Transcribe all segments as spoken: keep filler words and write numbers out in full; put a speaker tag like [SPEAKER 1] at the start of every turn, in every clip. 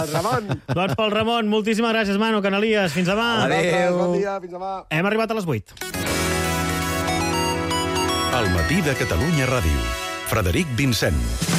[SPEAKER 1] Ramon.
[SPEAKER 2] Doncs pel Ramon, moltíssimes gràcies, Manu Canalies. Fins demà.
[SPEAKER 1] Adéu. Bon dia, fins demà.
[SPEAKER 2] Hem arribat a les vuit.
[SPEAKER 3] Al matí de Catalunya Ràdio. Frederic Vincent.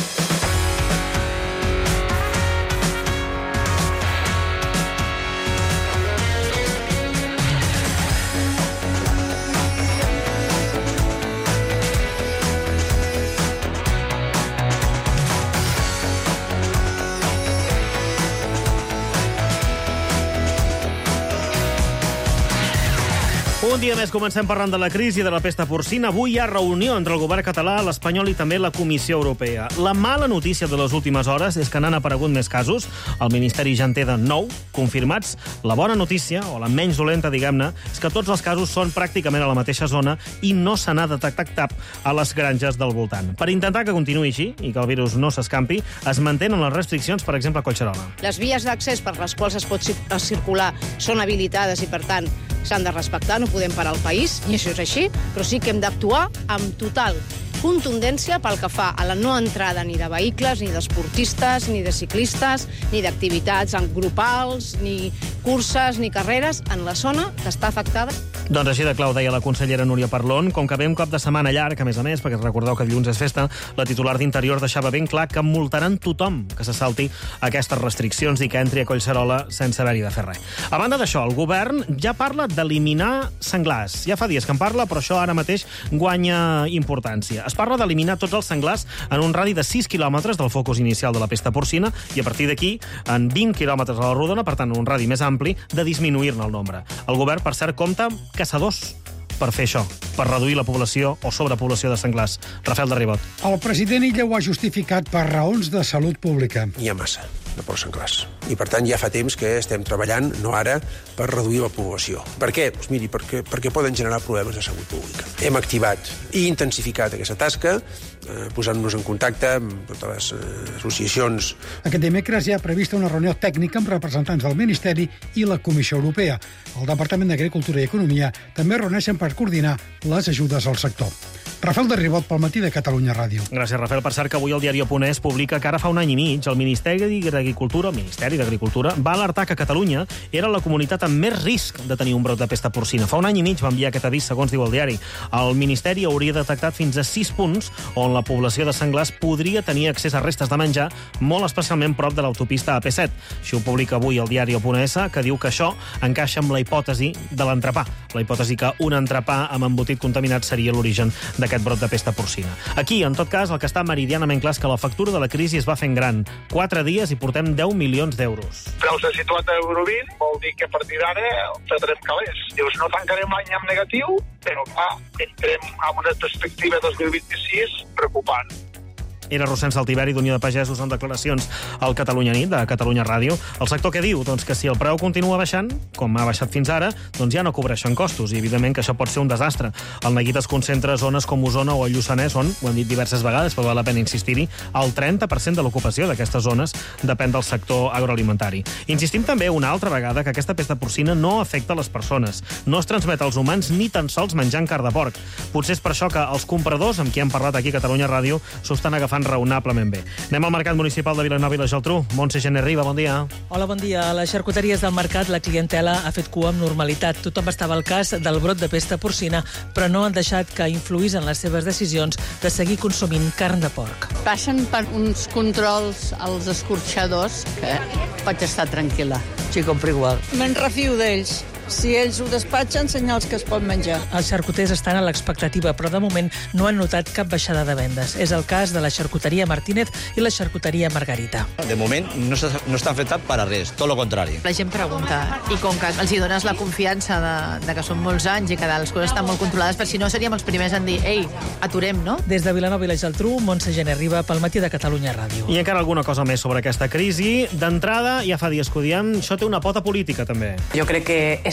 [SPEAKER 2] Un dia més comencem parlant de la crisi de la pesta porcina. Avui hi ha reunió entre el govern català, l'espanyol i també la Comissió Europea. La mala notícia de les últimes hores és que n'han aparegut més casos. El Ministeri ja en té de nou confirmats. La bona notícia, o la menys dolenta, diguem-ne, és que tots els casos són pràcticament a la mateixa zona i no se n'ha detectat cap a les granges del voltant. Per intentar que continuï així i que el virus no s'escampi, es mantenen les restriccions, per exemple, a Collserola.
[SPEAKER 4] Les vies d'accés per les quals es pot circular són habilitades i, per tant, s'han de respectar, no podem parar el país, i això és així, però sí que hem d'actuar amb total contundència pel que fa a la no entrada ni de vehicles, ni d'esportistes, ni de ciclistes, ni d'activitats grupals, ni curses, ni carreres en la zona que està afectada.
[SPEAKER 2] Doncs així de clau deia la consellera Núria Parlon. Com que ve un cop de setmana llarg, a més a més, perquè recordeu que dilluns és festa, la titular d'Interior deixava ben clar que multaran tothom que se salti aquestes restriccions i que entri a Collserola sense haver-hi de fer res. A banda d'això, el govern ja parla d'eliminar senglars. Ja fa dies que en parla, però això ara mateix guanya importància. Es parla d'eliminar tots els senglars en un radi de sis quilòmetres del focus inicial de la pesta porcina i a partir d'aquí en vint quilòmetres a la rodona, per tant, en un radi més ampli, de disminuir-ne el nombre. El govern, per cert, compta amb caçadors per fer això, per reduir la població o sobrepoblació de senglars. Rafael de Ribot.
[SPEAKER 5] El president Illa ho ha justificat per raons de salut pública.
[SPEAKER 6] Hi ha massa de porcs senglars. I, per tant, ja fa temps que estem treballant, no ara, per reduir la població. Per què? Doncs miri, perquè, perquè poden generar problemes de salut pública. Hem activat i intensificat aquesta tasca, eh, posant-nos en contacte amb totes les eh, associacions.
[SPEAKER 5] Aquest dimecres ja ha prevista una reunió tècnica amb representants del Ministeri i la Comissió Europea. El Departament d'Agricultura i Economia també reuneixen per coordinar les ajudes al sector. Rafael de Ribot, pel matí de Catalunya Ràdio.
[SPEAKER 2] Gràcies, Rafael. Per cert, que avui el diari Oponès publica que ara fa un any i mig el Ministeri d'Agricultura, el Ministeri d'Agricultura va alertar que Catalunya era la comunitat amb més risc de tenir un brot de pesta porcina. Fa un any i mig va enviar aquest avís, segons diu el diari. El Ministeri hauria detectat fins a sis punts on la població de senglars podria tenir accés a restes de menjar, molt especialment prop de l'autopista A P set. Això ho publica avui el diari Oponès, que diu que això encaixa amb la hipòtesi de l'entrepà. La hipòtesi que un entrepà amb embotit contaminat seria l'origen d'aquest brot de pesta porcina. Aquí, en tot cas, el que està meridianament clar és que la factura de la crisi es va fent gran. Quatre dies i portem deu milions d'euros.
[SPEAKER 7] Però s'ha situat a euro vint, vol dir que a partir d'ara tratarem calés. Dius, no tancarem l'any en negatiu, però clar, entrem amb una perspectiva dos mil vint-i-sis preocupant.
[SPEAKER 2] Era Rossend Saltiveri, d'Unió de Pagesos, en declaracions al Catalunya Nit, de Catalunya Ràdio. El sector què diu? Doncs que si el preu continua baixant, com ha baixat fins ara, doncs ja no cobreixen costos, i evidentment que això pot ser un desastre. El neguit es concentra a zones com Osona o el Lluçanès, on, ho hem dit diverses vegades, però val la pena insistir-hi, el trenta per cent de l'ocupació d'aquestes zones depèn del sector agroalimentari. Insistim també una altra vegada que aquesta pesta porcina no afecta les persones, no es transmet als humans ni tan sols menjant carn de porc. Potser és per això que els compradors, amb qui hem parlat aquí a Catalunya Ràdio, s'ho estan agafant raonablement bé. Anem al Mercat Municipal de Vilanova i la Geltrú. Montse Gené Riba, bon dia.
[SPEAKER 8] Hola, bon dia. A les xarcuteries del mercat la clientela ha fet cua amb normalitat. Tothom estava al cas del brot de pesta porcina, però no han deixat que influís en les seves decisions de seguir consumint carn de porc.
[SPEAKER 9] Passen per uns controls als escorxadors que vaig estar tranquil·la.
[SPEAKER 8] Sí, compro igual.
[SPEAKER 10] Me'n refio d'ells. Si ells ho despatxen, senyals que es pot menjar.
[SPEAKER 8] Els xarcuters estan a l'expectativa, però de moment no han notat cap baixada de vendes. És el cas de la xarcuteria Martínez i la xarcuteria Margarita.
[SPEAKER 11] De moment no està, no està afectat per a res, tot el contrari.
[SPEAKER 12] La gent pregunta, i com que els hi dones la confiança de, de que són molts anys i que les coses estan molt controlades, per si no seríem els primers en dir, ei, aturem, no?
[SPEAKER 8] Des de Vilanova i la Geltrú, Montse Gené Riba, pel matí de Catalunya Ràdio.
[SPEAKER 2] I encara alguna cosa més sobre aquesta crisi. D'entrada, ja fa dies que ho diem, això té una pota política, també.
[SPEAKER 13] Jo crec que és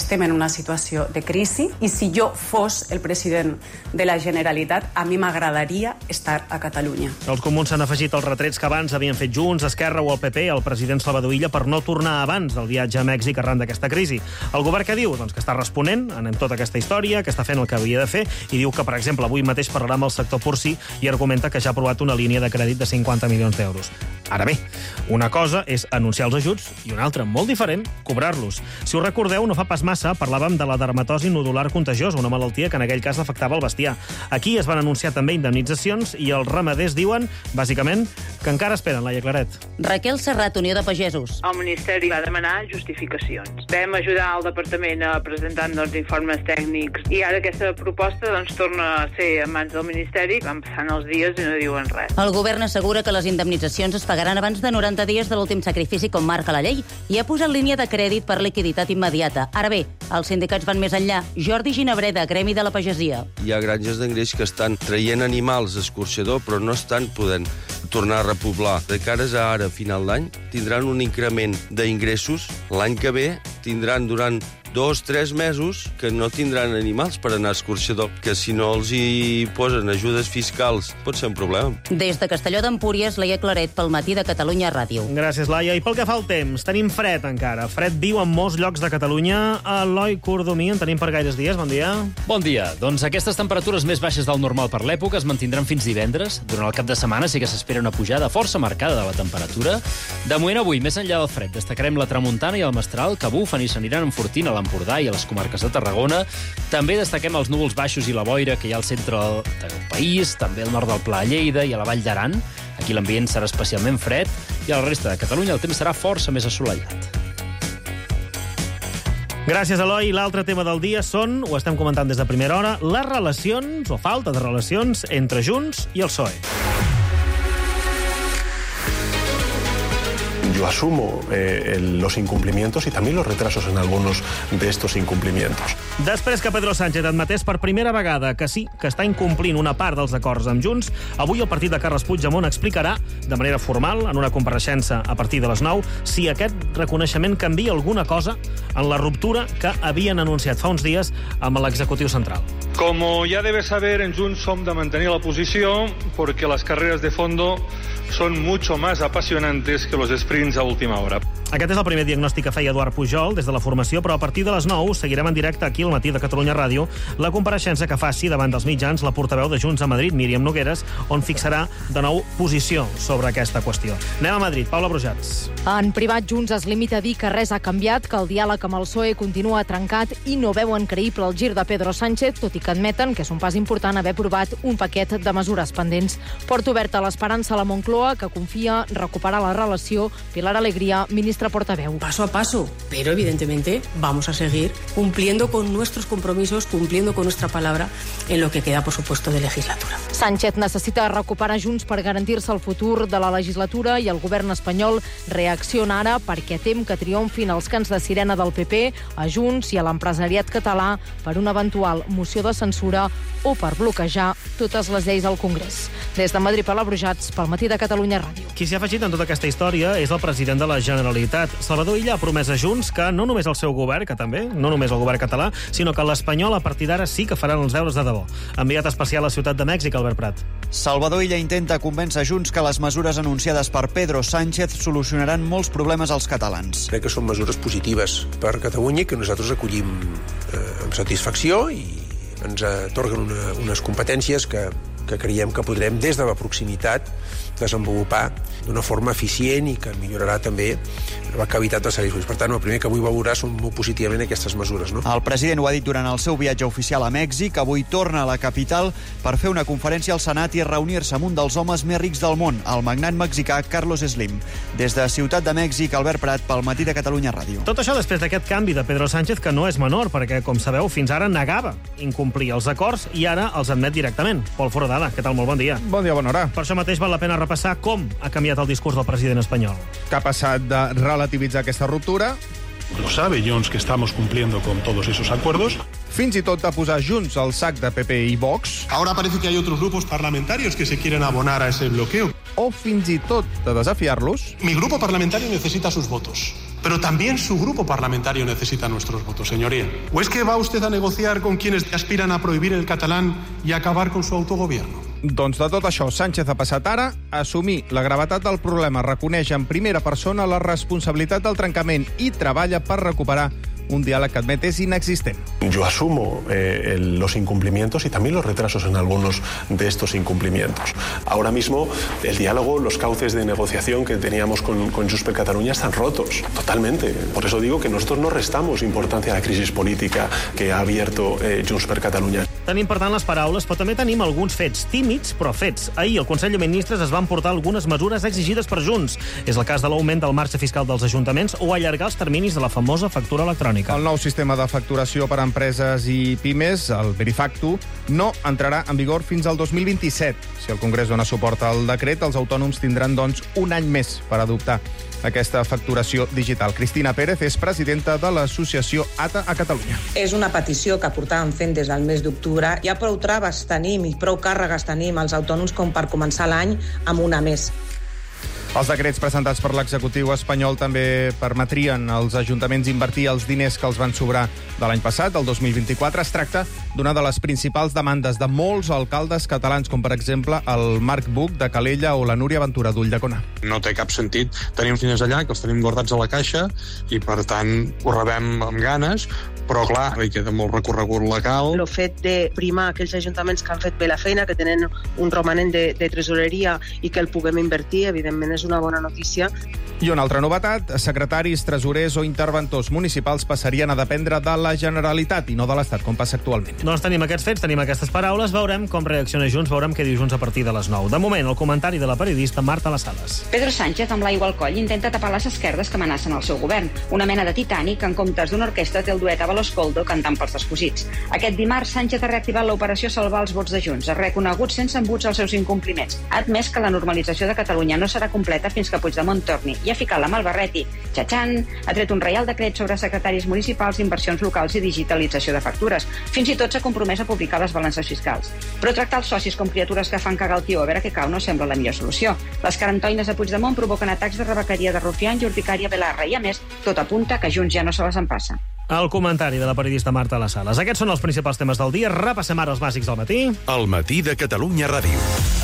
[SPEAKER 13] estem en una situació de crisi i si jo fos el president de la Generalitat, a mi m'agradaria estar a Catalunya.
[SPEAKER 2] Els comuns s'han afegit els retrets que abans havien fet Junts, Esquerra o el P P al president Salvador Illa per no tornar abans del viatge a Mèxic arran d'aquesta crisi. El govern què diu? Doncs que està responent en tota aquesta història, que està fent el que havia de fer i diu que, per exemple, avui mateix parlarà amb el sector porcí i argumenta que ja ha aprovat una línia de crèdit de cinquanta milions d'euros. Ara bé, una cosa és anunciar els ajuts i una altra, molt diferent, cobrar-los. Si us recordeu, no fa pas massa parlàvem de la dermatosi nodular contagiosa, una malaltia que en aquell cas afectava el bestiar. Aquí es van anunciar també indemnitzacions i els ramaders diuen, bàsicament, que encara esperen, Laia Claret.
[SPEAKER 14] Raquel Serrat, Unió de Pagesos.
[SPEAKER 15] El Ministeri va demanar justificacions. Vam ajudar el departament a presentar doncs, informes tècnics i ara aquesta proposta doncs, torna a ser en mans del Ministeri. Van passant els dies i no diuen res.
[SPEAKER 14] El govern assegura que les indemnitzacions es pagaran abans de noranta dies de l'últim sacrifici, com marca la llei, i ha posat línia de crèdit per liquiditat immediata. Ara bé, els sindicats van més enllà. Jordi Ginebreda, Gremi de la Pagesia.
[SPEAKER 16] Hi ha granges d'engreix que estan traient animals d'escorxador, però no estan podent tornar a repoblar. De cares a ara, a final d'any, tindran un increment d'ingressos. L'any que ve tindran durant dos, tres mesos que no tindran animals per anar a escorxador, que si no els hi posen ajudes fiscals pot ser un problema.
[SPEAKER 14] Des de Castelló d'Empúries, Laia Claret, pel Matí de Catalunya Ràdio.
[SPEAKER 2] Gràcies, Laia. I pel que fa al temps, tenim fred encara. Fred viu en molts llocs de Catalunya. Eloi Cordomí, en tenim per gaires dies. Bon dia.
[SPEAKER 17] Bon dia. Doncs aquestes temperatures més baixes del normal per l'època es mantindran fins divendres. Durant el cap de setmana sí que s'espera una pujada força marcada de la temperatura. De moment avui, més enllà del fred, destacarem la tramuntana i el mestral, que bufen i s'aniran enfortint a l'Empordà i a les comarques de Tarragona. També destaquem els núvols baixos i la boira que hi ha al centre del país, també al nord del Pla de Lleida i a la Vall d'Aran. Aquí l'ambient serà especialment fred i a la resta de Catalunya el temps serà força més assolellat.
[SPEAKER 2] Gràcies, Eloi. L'altre tema del dia són, ho estem comentant des de primera hora, les relacions, o falta de relacions, entre Junts i el P S O E.
[SPEAKER 1] Yo asumo eh, el, los incumplimientos y también los retrasos en algunos de estos incumplimientos.
[SPEAKER 2] Després que Pedro Sánchez admetés per primera vegada que sí, que està incomplint una part dels acords amb Junts, avui el partit de Carles Puigdemont explicarà, de manera formal, en una compareixença a partir de les nou, si aquest reconeixement canvia alguna cosa en la ruptura que havien anunciat fa uns dies amb l'executiu central.
[SPEAKER 18] Como ya debes saber, en Junts som de mantenir la posició porque las carreras de fondo son mucho más apasionantes que los sprints a última hora.
[SPEAKER 2] Aquest és el primer diagnòstic que feia Eduard Pujol des de la formació, però a partir de les nou seguirem en directe aquí al Matí de Catalunya Ràdio la compareixença que faci davant dels mitjans la portaveu de Junts a Madrid, Míriam Nogueres, on fixarà de nou posició sobre aquesta qüestió. Anem a Madrid. Paula Brujats.
[SPEAKER 19] En privat, Junts es limita a dir que res ha canviat, que el diàleg amb el P S O E continua trencat i no veuen creïble el gir de Pedro Sánchez, tot i que admeten que és un pas important haver aprovat un paquet de mesures pendents. Porta oberta l'esperança a la Moncloa, que confia recuperar la relació. Pilar Alegría, ministra portaveu.
[SPEAKER 20] Paso a paso, pero evidentemente vamos a seguir cumpliendo con nuestros compromisos, cumpliendo con nuestra palabra en lo que queda, por supuesto, de legislatura.
[SPEAKER 19] Sánchez necessita recuperar Junts per garantir-se el futur de la legislatura i el govern espanyol reacciona ara perquè tem que triomfin els cants de sirena del P P a Junts i a l'empresariat català per una eventual moció de censura o per bloquejar totes les lleis al Congrés. Des de Madrid, Paula Brujats, pel Matí de Catalunya Ràdio.
[SPEAKER 2] Qui s'hi ha afegit en tota aquesta història és el president de la Generalitat. Salvador Illa ha promès a Junts que no només el seu govern, que també, no només el govern català, sinó que l'espanyol a partir d'ara sí que faran els deures de debò. Enviat especial a Ciutat de Mèxic, Albert Prat.
[SPEAKER 21] Salvador Illa intenta convèncer Junts que les mesures anunciades per Pedro Sánchez solucionaran molts problemes als catalans.
[SPEAKER 6] Crec que són mesures positives per Catalunya i que nosaltres acollim eh, amb satisfacció i ens atorguen una, unes competències que, que creiem que podrem des de la proximitat desenvolupar d'una forma eficient i que millorarà també la qualitat dels serveis. Per tant, el primer que vull valorar són molt positivament aquestes mesures. No?
[SPEAKER 21] El president ho ha dit durant el seu viatge oficial a Mèxic. Avui torna a la capital per fer una conferència al Senat i reunir-se amb un dels homes més rics del món, el magnat mexicà Carlos Slim. Des de Ciutat de Mèxic, Albert Prat, pel Matí de Catalunya Ràdio.
[SPEAKER 2] Tot això després d'aquest canvi de Pedro Sánchez, que no és menor, perquè, com sabeu, fins ara negava incomplir els acords i ara els admet directament. Pol Foradada, què tal? Molt bon dia.
[SPEAKER 22] Bon dia, bona hora.
[SPEAKER 2] Per això mateix val la pena repassar com ha canviat el discurs del president espanyol.
[SPEAKER 22] Que ha passat de relativitzar aquesta ruptura...
[SPEAKER 23] Lo sabe Junts que estamos cumpliendo con todos esos acuerdos.
[SPEAKER 22] Fins i tot de posar Junts al sac de P P i Vox.
[SPEAKER 23] Ahora parece que hay otros grupos parlamentarios que se quieren abonar a ese bloqueo.
[SPEAKER 22] O fins i tot de desafiar-los.
[SPEAKER 23] Mi grupo parlamentario necesita sus votos. Pero también su grupo parlamentario necesita nuestros votos, señoría. ¿O es que va usted a negociar con quienes aspiran a prohibir el catalán y acabar con su autogobierno?
[SPEAKER 22] Doncs de tot això, Sánchez ha passat ara a assumir la gravetat del problema, reconeix en primera persona la responsabilitat del trencament i treballa per recuperar un diálogo que admite es inexistente.
[SPEAKER 1] Yo asumo eh, el, los incumplimientos y también los retrasos en algunos de estos incumplimientos. Ahora mismo el diálogo, los cauces de negociación que teníamos con, con Junts per Catalunya están rotos, totalmente. Por eso digo que nosotros no restamos importancia a la crisis política que ha abierto eh, Junts per Catalunya.
[SPEAKER 2] Tenim, per tant, les paraules, però també tenim alguns fets tímids, però fets. Ahir el Consell de Ministres es van portar algunes mesures exigides per Junts. És el cas de l'augment del marge fiscal dels ajuntaments o allargar els terminis de la famosa factura electrònica.
[SPEAKER 22] El nou sistema de facturació per a empreses i pimes, el Verifactu, no entrarà en vigor fins al dos mil vint-i-set. Si el Congrés dona suport al decret, els autònoms tindran, doncs, un any més per adoptar aquesta facturació digital. Cristina Pérez és presidenta de l'associació A T A a Catalunya.
[SPEAKER 3] És una petició que portàvem fent des del mes d'octubre. Ja prou traves tenim i prou càrregues tenim els autònoms com per començar l'any amb una més.
[SPEAKER 22] Els decrets presentats per l'executiu espanyol també permetrien als ajuntaments invertir els diners que els van sobrar de l'any passat, del dos mil vint-i-quatre. Es tracta d'una de les principals demandes de molts alcaldes catalans, com per exemple el Marc Buch de Calella o la Núria Ventura d'Ulldecona.
[SPEAKER 4] No té cap sentit tenir uns diners allà, que els tenim guardats a la caixa, i per tant ho rebem amb ganes, però clar, hi queda molt recorregut legal.
[SPEAKER 5] El fet de primar aquells ajuntaments que han fet bé la feina, que tenen un romanent de, de tresoreria i que el puguem invertir, evidentment és una bona notícia.
[SPEAKER 22] I una altra novetat, secretaris, tresorers o interventors municipals passarien a dependre de la Generalitat i no de l'Estat, com passa actualment.
[SPEAKER 2] Doncs tenim aquests fets, tenim aquestes paraules, veurem com reacciona Junts, veurem què diu Junts a partir de les nou. De moment, el comentari de la periodista Marta Las Sales.
[SPEAKER 24] Pedro Sánchez, amb l'aigua al coll, intenta tapar les esquerdes que amenacen el seu govern. Una mena de Titanic, en comptes d'una orquestra, té el duet a Baloscoldo cantant pels descosits. Aquest dimarts, Sánchez ha reactivat l'operació Salvar els vots de Junts. Ha reconegut sense embuts els seus incompliments. Ha admès que la normalització de Catalunya no serà completa fins que Puigdemont torni i ha ficat la mà al barret i, txatxan, ha tret un reial decret sobre secretaris municipals, inversions locals i digitalització de factures. Fins i tot s'ha compromès a publicar les balances fiscals. Però tractar els socis com criatures que fan cagar el tio a veure què cau no sembla la millor solució. Les carantoines de Puigdemont provoquen atacs de rebequeria de Rufián i urticària Belarra i, a més, tot apunta que Junts ja no se les empassa.
[SPEAKER 2] El comentari de la periodista Marta Las Sales. Aquests són els principals temes del dia. Repassem ara els bàsics del matí.
[SPEAKER 25] El matí de Catalunya Ràdio.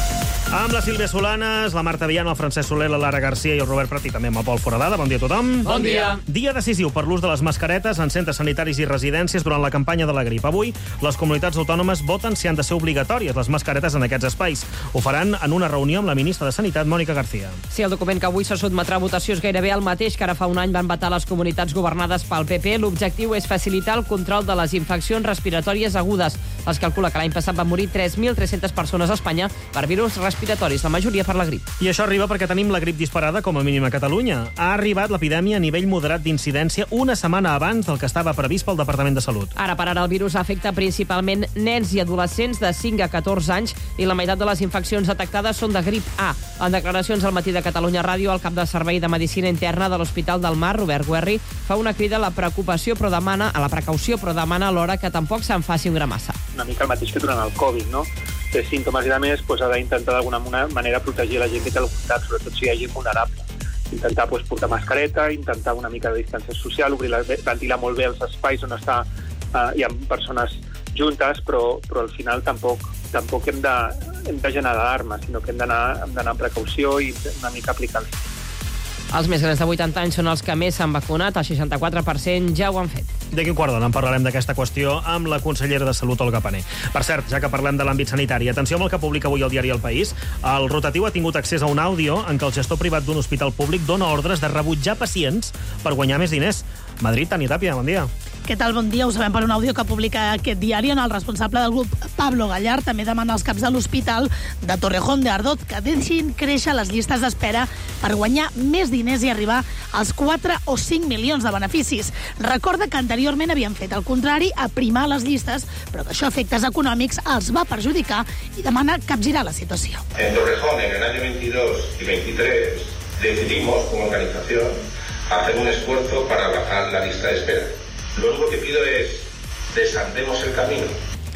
[SPEAKER 2] Amb la Sílvia Solanes, la Marta Viana, el Francesc Soler, la Lara Garcia i el Robert Prat, i també amb el Pol Foradada. Bon dia a tothom.
[SPEAKER 26] Bon dia.
[SPEAKER 2] Dia decisiu per l'ús de les mascaretes en centres sanitaris i residències durant la campanya de la grip. Avui, les comunitats autònomes voten si han de ser obligatòries les mascaretes en aquests espais. Ho faran en una reunió amb la ministra de Sanitat, Mònica García.
[SPEAKER 26] Sí, el document que avui se sotmetrà a votació és gairebé el mateix que ara fa un any van vetar les comunitats governades pel P P. L'objectiu és facilitar el control de les infeccions respiratòries agudes. Es calcula que l'any passat van morir tres mil tres-centes persones a Espanya per virus respiratoris, la majoria per la grip.
[SPEAKER 2] I això arriba perquè tenim la grip disparada com a mínim a Catalunya. Ha arribat l'epidèmia a nivell moderat d'incidència una setmana abans del que estava previst pel Departament de Salut.
[SPEAKER 26] Ara per ara el virus afecta principalment nens i adolescents de cinc a catorze anys i la meitat de les infeccions detectades són de grip A. En declaracions al matí de Catalunya Ràdio, el cap de Servei de Medicina Interna de l'Hospital del Mar, Robert Guerri, fa una crida a la preocupació però demana, a la precaució però demana alhora que tampoc se'n faci un gra massa.
[SPEAKER 27] Una mica el mateix que durant el Covid, no? Té símptomes i, a més, doncs, ha d'intentar d'alguna manera protegir la gent que té la comunitat, sobretot si hi ha gent vulnerable. Intentar doncs, portar mascareta, intentar una mica de distància social, obrir la, ventilar molt bé els espais on està, eh, hi ha persones juntes, però, però al final tampoc, tampoc hem de, hem de generar alarma, sinó que hem d'anar amb precaució i una mica aplicar els...
[SPEAKER 26] Els més grans de vuitanta anys són els que més s'han vacunat, el seixanta-quatre per cent ja ho han fet.
[SPEAKER 2] D'aquí un quart d'hora en parlarem d'aquesta qüestió amb la consellera de Salut, Olga Pané. Per cert, ja que parlem de l'àmbit sanitari, atenció amb el que publica avui el diari El País. El rotatiu ha tingut accés a un àudio en què el gestor privat d'un hospital públic dona ordres de rebutjar pacients per guanyar més diners. Madrid, Tania Tàpia, bon dia.
[SPEAKER 28] Què tal? Bon dia. Ho sabem per un àudio que publica aquest diari on el responsable del grup, Pablo Gallard, també demana als caps de l'hospital de Torrejón de Ardoz que deixin créixer les llistes d'espera per guanyar més diners i arribar als quatre o cinc milions de beneficis. Recorda que anteriorment havien fet el contrari, aprimar les llistes, però que això a efectes econòmics els va perjudicar i demana capgirar la situació.
[SPEAKER 29] En Torrejón, en el año veintidós y veintitrés, decidimos como organización hacer un esfuerzo para bajar la lista de espera. Lo único que pido es desandemos el camino.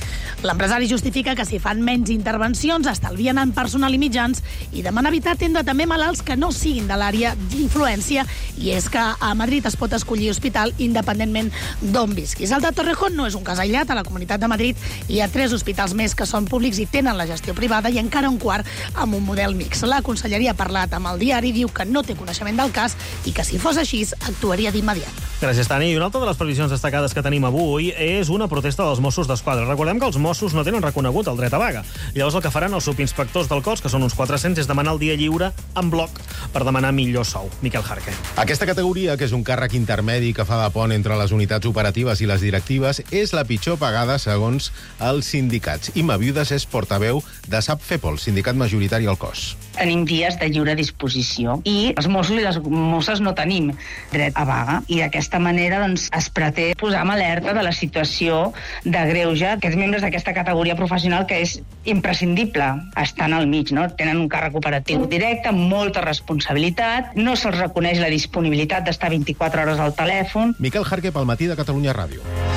[SPEAKER 28] L'empresari justifica que si fan menys intervencions estalvien en personal i mitjans i demana evitar atendre també malalts que no siguin de l'àrea d'influència, i és que a Madrid es pot escollir hospital independentment d'on visquis. El de Torrejón no és un cas aïllat. A la Comunitat de Madrid hi ha tres hospitals més que són públics i tenen la gestió privada, i encara un quart amb un model mix. La Conselleria ha parlat amb el diari, diu que no té coneixement del cas i que si fos així actuaria d'immediat.
[SPEAKER 2] Gràcies, Tani. I una altra de les previsions destacades que tenim avui és una protesta dels Mossos d'Esquadra. Recordem que els Mossos no tenen reconegut el dret a vaga. Llavors el que faran els subinspectors del cos, que són uns quatre-cents, és demanar el dia lliure en bloc per demanar millor sou. Miquel Jarque.
[SPEAKER 7] Aquesta categoria, que és un càrrec intermedi que fa de pont entre les unitats operatives i les directives, és la pitjor pagada segons els sindicats. Imma Viudes és portaveu de SAPFEPOL, sindicat majoritari al cos.
[SPEAKER 8] Tenim dies de lliure disposició i els Mossos i les Mosses no tenim dret a vaga, i d'aquesta manera doncs, es pretén posar en alerta de la situació de greuge aquests membres d'aquesta categoria professional, que és imprescindible estar al mig, no? Tenen un càrrec operatiu directe, molta responsabilitat, no se'ls reconeix la disponibilitat d'estar vint-i-quatre hores al telèfon.
[SPEAKER 7] Miquel Jarque pel Matí de Catalunya Ràdio.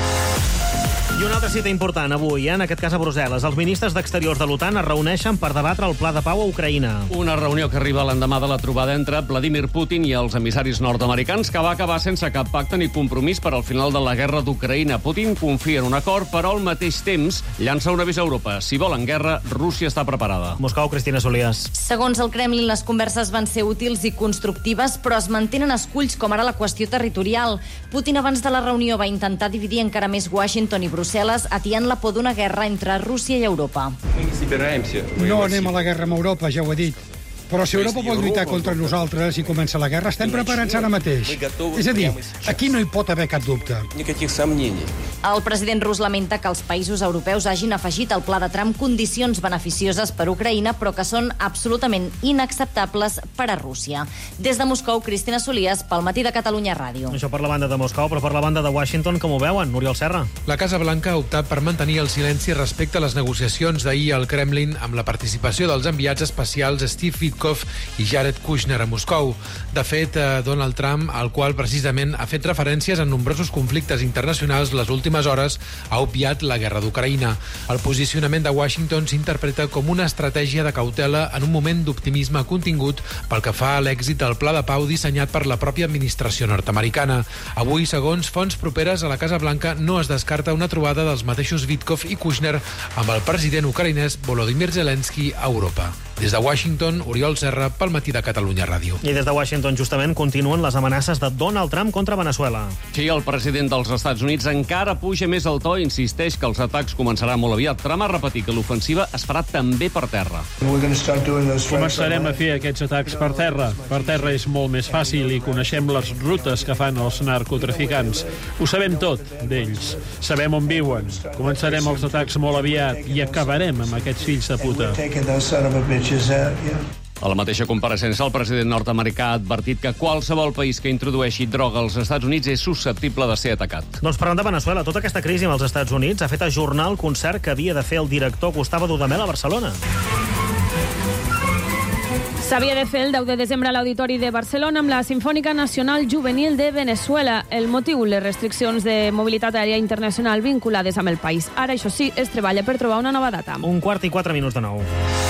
[SPEAKER 2] I una altra cita important avui, eh? En aquest cas a Brussel·les. Els ministres d'Exteriors de l'OTAN es reuneixen per debatre el pla de pau a Ucraïna.
[SPEAKER 9] Una reunió que arriba l'endemà de la trobada entre Vladimir Putin i els emissaris nord-americans, que va acabar sense cap pacte ni compromís per al final de la guerra d'Ucraïna. Putin confia en un acord, però al mateix temps llança un avís a Europa. Si volen guerra, Rússia està preparada.
[SPEAKER 2] Moscou, Cristina Solias.
[SPEAKER 10] Segons el Kremlin, les converses van ser útils i constructives, però es mantenen esculls, com ara la qüestió territorial. Putin, abans de la reunió, va intentar dividir encara més Washington i Brussel·les, atiant la por d'una guerra entre Rússia i Europa.
[SPEAKER 11] No anem a la guerra amb Europa, ja ho he dit. Però si Europa vol lluitar contra nosaltres i comença la guerra, estem preparats ara mateix. És a dir, aquí no hi pot haver cap dubte.
[SPEAKER 10] El president rus lamenta que els països europeus hagin afegit al pla de Trump condicions beneficioses per Ucraïna, però que són absolutament inacceptables per a Rússia. Des de Moscou, Cristina Solias, pel Matí de Catalunya Ràdio.
[SPEAKER 2] Això per la banda de Moscou, però per la banda de Washington, com ho veuen? Oriol Serra.
[SPEAKER 12] La Casa Blanca ha optat per mantenir el silenci respecte a les negociacions d'ahir al Kremlin amb la participació dels enviats especials Steve i Jared Kushner a Moscou. De fet, Donald Trump, al qual precisament ha fet referències en nombrosos conflictes internacionals les últimes hores, ha obviat la guerra d'Ucraïna. El posicionament de Washington s'interpreta com una estratègia de cautela en un moment d'optimisme contingut pel que fa a l'èxit del pla de pau dissenyat per la pròpia administració nord-americana. Avui, segons fonts properes a la Casa Blanca, no es descarta una trobada dels mateixos Witkoff i Kushner amb el president ucraïnès Volodymyr Zelensky a Europa. Des de Washington, Oriol Serra, pel Matí de Catalunya Ràdio.
[SPEAKER 2] I des de Washington, justament, continuen les amenaces de Donald Trump contra Venezuela.
[SPEAKER 9] Sí, el president dels Estats Units encara puja més el to i insisteix que els atacs començaran molt aviat. Trump ha repetit que l'ofensiva es farà també per terra.
[SPEAKER 13] Començarem a fer aquests atacs per terra. Per terra és molt més fàcil i coneixem les rutes que fan els narcotraficants. Ho sabem tot d'ells. Sabem on viuen. Començarem els atacs molt aviat i acabarem amb aquests fills de puta.
[SPEAKER 9] A la mateixa compareixença, el president nord-americà ha advertit que qualsevol país que introdueixi droga als Estats Units és susceptible de ser atacat.
[SPEAKER 2] Doncs parlant de Venezuela, tota aquesta crisi amb els Estats Units ha fet ajornar el concert que havia de fer el director Gustavo Dudamel a Barcelona.
[SPEAKER 26] S'havia de fer el deu de desembre a l'Auditori de Barcelona amb la Simfònica Nacional Juvenil de Venezuela. El motiu, les restriccions de mobilitat aèria internacional vinculades amb el país. Ara, això sí, es treballa per trobar una nova data.
[SPEAKER 2] Un quart i quatre minuts de nou.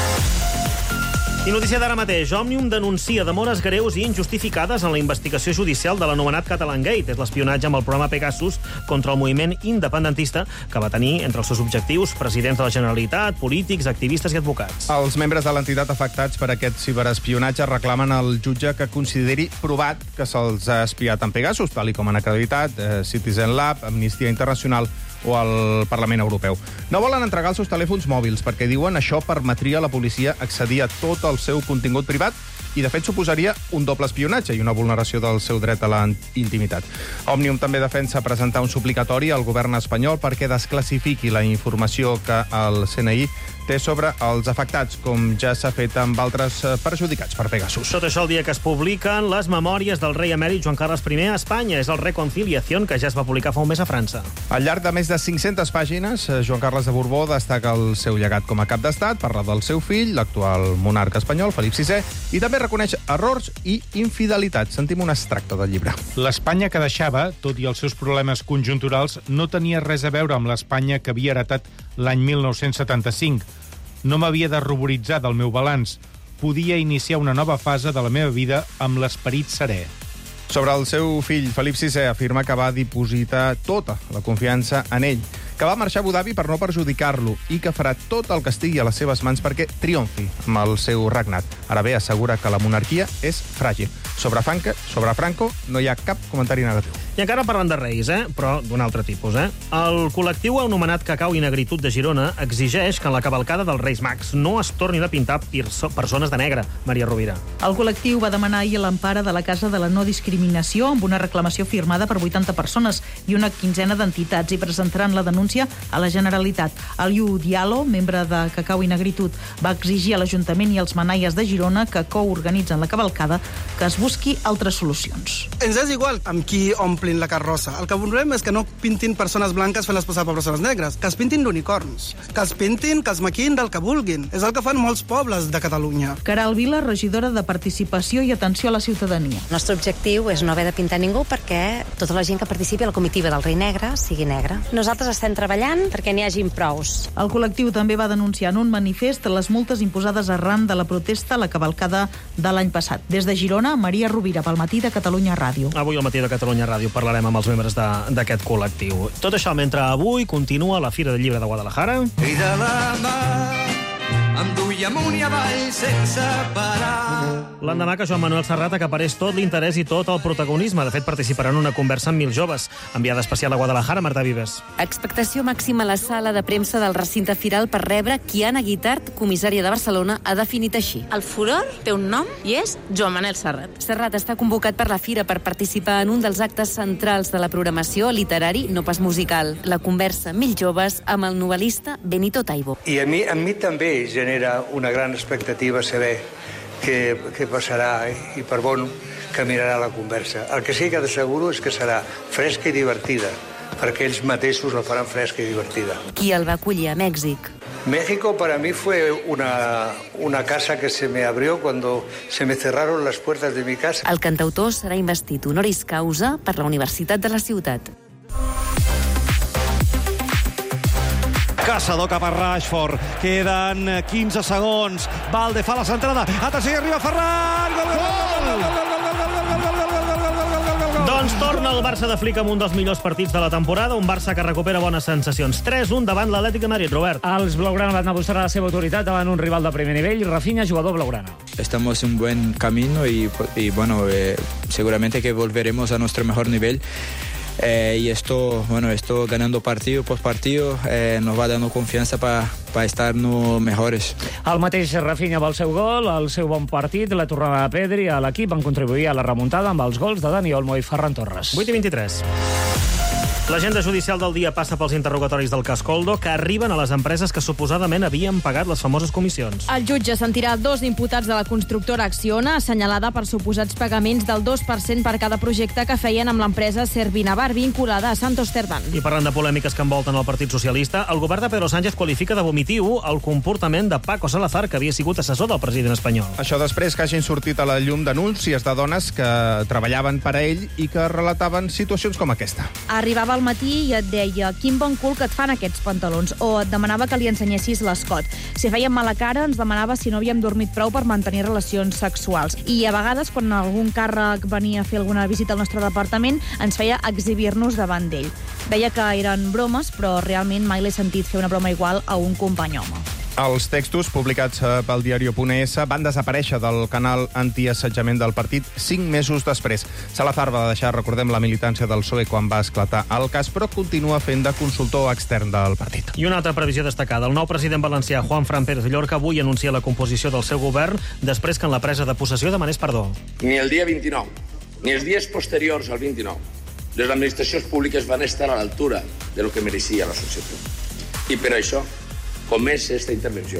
[SPEAKER 2] I notícia d'ara mateix. Òmnium denuncia demores greus i injustificades en la investigació judicial de l'anomenat Catalangate. És l'espionatge amb el programa Pegasus contra el moviment independentista que va tenir entre els seus objectius presidents de la Generalitat, polítics, activistes i advocats.
[SPEAKER 22] Els membres de l'entitat afectats per aquest ciberespionatge reclamen al jutge que consideri provat que se'ls ha espiat en Pegasus, tal com han acreditat eh, Citizen Lab, Amnistia Internacional o el Parlament Europeu. No volen entregar els seus telèfons mòbils perquè diuen això permetria a la policia accedir a tot el seu contingut privat i, de fet, suposaria un doble espionatge i una vulneració del seu dret a la intimitat. Òmnium també defensa presentar un suplicatori al govern espanyol perquè desclassifiqui la informació que el C N I té sobre els afectats, com ja s'ha fet amb altres perjudicats per Pegasus.
[SPEAKER 2] Tot això el dia que es publiquen les memòries del rei emèrit Joan Carles I a Espanya. És el Reconciliación, que ja es va publicar fa un mes a França.
[SPEAKER 22] Al llarg de més de cinc-centes pàgines, Joan Carles de Borbó destaca el seu llegat com a cap d'estat, parla del seu fill, l'actual monarca espanyol, Felip sisè, i també reconeix errors i infidelitats. Sentim un extracte del llibre.
[SPEAKER 15] L'Espanya que deixava, tot i els seus problemes conjunturals, no tenia res a veure amb l'Espanya que havia heretat
[SPEAKER 7] l'any mil nou-cents setanta-cinc. No m'havia de ruboritzar del meu balanç. Podia iniciar una nova fase de la meva vida amb l'esperit serè.
[SPEAKER 22] Sobre el seu fill, Felip sisè afirma que va dipositar tota la confiança en ell, que va marxar a Abu Dhabi per no perjudicar-lo i que farà tot el que estigui a les seves mans perquè triomfi amb el seu regnat. Ara bé, assegura que la monarquia és fràgil. Sobre Franco, sobre Franco no hi ha cap comentari negatiu.
[SPEAKER 2] I encara parlant de reis, eh? Però d'un altre tipus. Eh? El col·lectiu anomenat Cacau i Negritud de Girona exigeix que en la cavalcada dels Reis Mags no es tornin a pintar perso persones de negre. Maria Rovira.
[SPEAKER 6] El col·lectiu va demanar ahir l'empara de la Casa de la No Discriminació amb una reclamació firmada per vuitanta persones i una quinzena d'entitats i presentaran la denúncia a la Generalitat. El Llu Diallo, membre de Cacau i Negritud, va exigir a l'Ajuntament i als manaies de Girona que coorganitzen la cavalcada que es busqui altres solucions.
[SPEAKER 14] Ens és igual amb qui omplin la carrossa. El que volem és que no pintin persones blanques fent-les passar per persones negres, que es pintin d'unicorns, que els pintin, que els maquin del que vulguin. És el que fan molts pobles de Catalunya.
[SPEAKER 6] Caral Vila, regidora de Participació i Atenció a la Ciutadania.
[SPEAKER 15] El nostre objectiu és no haver de pintar ningú perquè tota la gent que participi a la comitiva del Rei Negre sigui negra. Nosaltres estem treballant perquè n'hi hagin prous.
[SPEAKER 6] El col·lectiu també va denunciar en un manifest les multes imposades arran de la protesta a la cavalcada de l'any passat. Des de Girona, Maria Rovira, pel Matí de Catalunya Ràdio.
[SPEAKER 2] Avui al Matí de Catalunya Ràdio parlarem amb els membres d'aquest col·lectiu. Tot això mentre avui continua la Fira del Llibre de Guadalajara.
[SPEAKER 16] I de la mà em duia amunt i avall sense parar.
[SPEAKER 2] L'endemà que Joan Manuel Serrat acaparés tot l'interès i tot el protagonisme. De fet, participarà en una conversa amb mil joves. Enviada especial a Guadalajara, Marta Vives.
[SPEAKER 17] Expectació màxima a la sala de premsa del recinte firal per rebre Kiana Guitart, comissària de Barcelona, ha definit així.
[SPEAKER 18] El furor té un nom i és Joan Manuel Serrat.
[SPEAKER 17] Serrat està convocat per la Fira per participar en un dels actes centrals de la programació literari, no pas musical. La conversa Mil joves amb el novel·lista Benito Taibo.
[SPEAKER 19] I a mi, a mi també genera una gran expectativa saber què, què passarà i per bon caminarà la conversa. El que sí que t'asseguro és que serà fresca i divertida, perquè ells mateixos la faran fresca i divertida.
[SPEAKER 17] Qui el va acollir a Mèxic?
[SPEAKER 19] México para mí fue una, una casa que se me abrió cuando se me cerraron las puertas de mi casa.
[SPEAKER 17] El cantautor serà investit honoris causa per la Universitat de la Ciutat.
[SPEAKER 20] Caçador cap a Rashford. Queden quinze segons. Valde fa la centrada. Atenció, hi arriba Ferran! Gol, gol, gol, gol, gol,
[SPEAKER 2] doncs torna el Barça de Flick amb un dels millors partits de la temporada, un Barça que recupera bones sensacions. tres un davant l'Atlètic de Madrid, Robert.
[SPEAKER 21] Els blaugrana van demostrar la seva autoritat davant un rival de primer nivell, Rafinha, jugador blaugrana.
[SPEAKER 30] Estamos en un buen camino y, y bueno, eh, seguramente que volveremos a nuestro mejor nivel. Eh, y esto, bueno, esto ganando partido por partido eh, nos va dando confianza para pa estar no mejores.
[SPEAKER 21] El mateix Rafinha amb el seu gol, el seu bon partit, la tornada de Pedri a l'equip van contribuir a la remuntada amb els gols de Dani Olmo i Ferran Torres.
[SPEAKER 2] vuit i vint-i-tres. L'agenda judicial del dia passa pels interrogatoris del cas Coldo, que arriben a les empreses que suposadament havien pagat les famoses comissions.
[SPEAKER 26] El jutge sentirà dos imputats de la constructora Acciona, assenyalada per suposats pagaments del dos per cent per cada projecte que feien amb l'empresa Servinavar, vinculada a Santos Cerdán.
[SPEAKER 2] I parlant de polèmiques que envolten el Partit Socialista, el govern de Pedro Sánchez qualifica de vomitiu el comportament de Paco Salazar, que havia sigut assessor del president espanyol.
[SPEAKER 22] Això després que hagin sortit a la llum denúncies de dones que treballaven per a ell i que relataven situacions com aquesta.
[SPEAKER 26] Arribava al matí i et deia quin bon cul que et fan aquests pantalons, o et demanava que li ensenyessis l'escot. Si fèiem mala cara, ens demanava si no havíem dormit prou per mantenir relacions sexuals. I a vegades, quan algun càrrec venia a fer alguna visita al nostre departament, ens feia exhibir-nos davant d'ell. Deia que eren bromes, però realment mai l'he sentit fer una broma igual a un company home.
[SPEAKER 22] Els textos publicats pel diario.es van desaparèixer del canal antiassetjament del partit cinc mesos després. Salazar va deixar, recordem, la militància del P S O E quan va esclatar el cas, però continua fent de consultor extern del partit.
[SPEAKER 2] I una altra previsió destacada. El nou president valencià, Juan Fran Pérez de Llorca, avui anuncia la composició del seu govern després que en la presa de possessió demanés perdó.
[SPEAKER 31] Ni el dia vint-i-nou, ni els dies posteriors al vint-i-nou, les administracions públiques van estar a l'altura de lo que mereixia la societat. I per això comença aquesta intervenció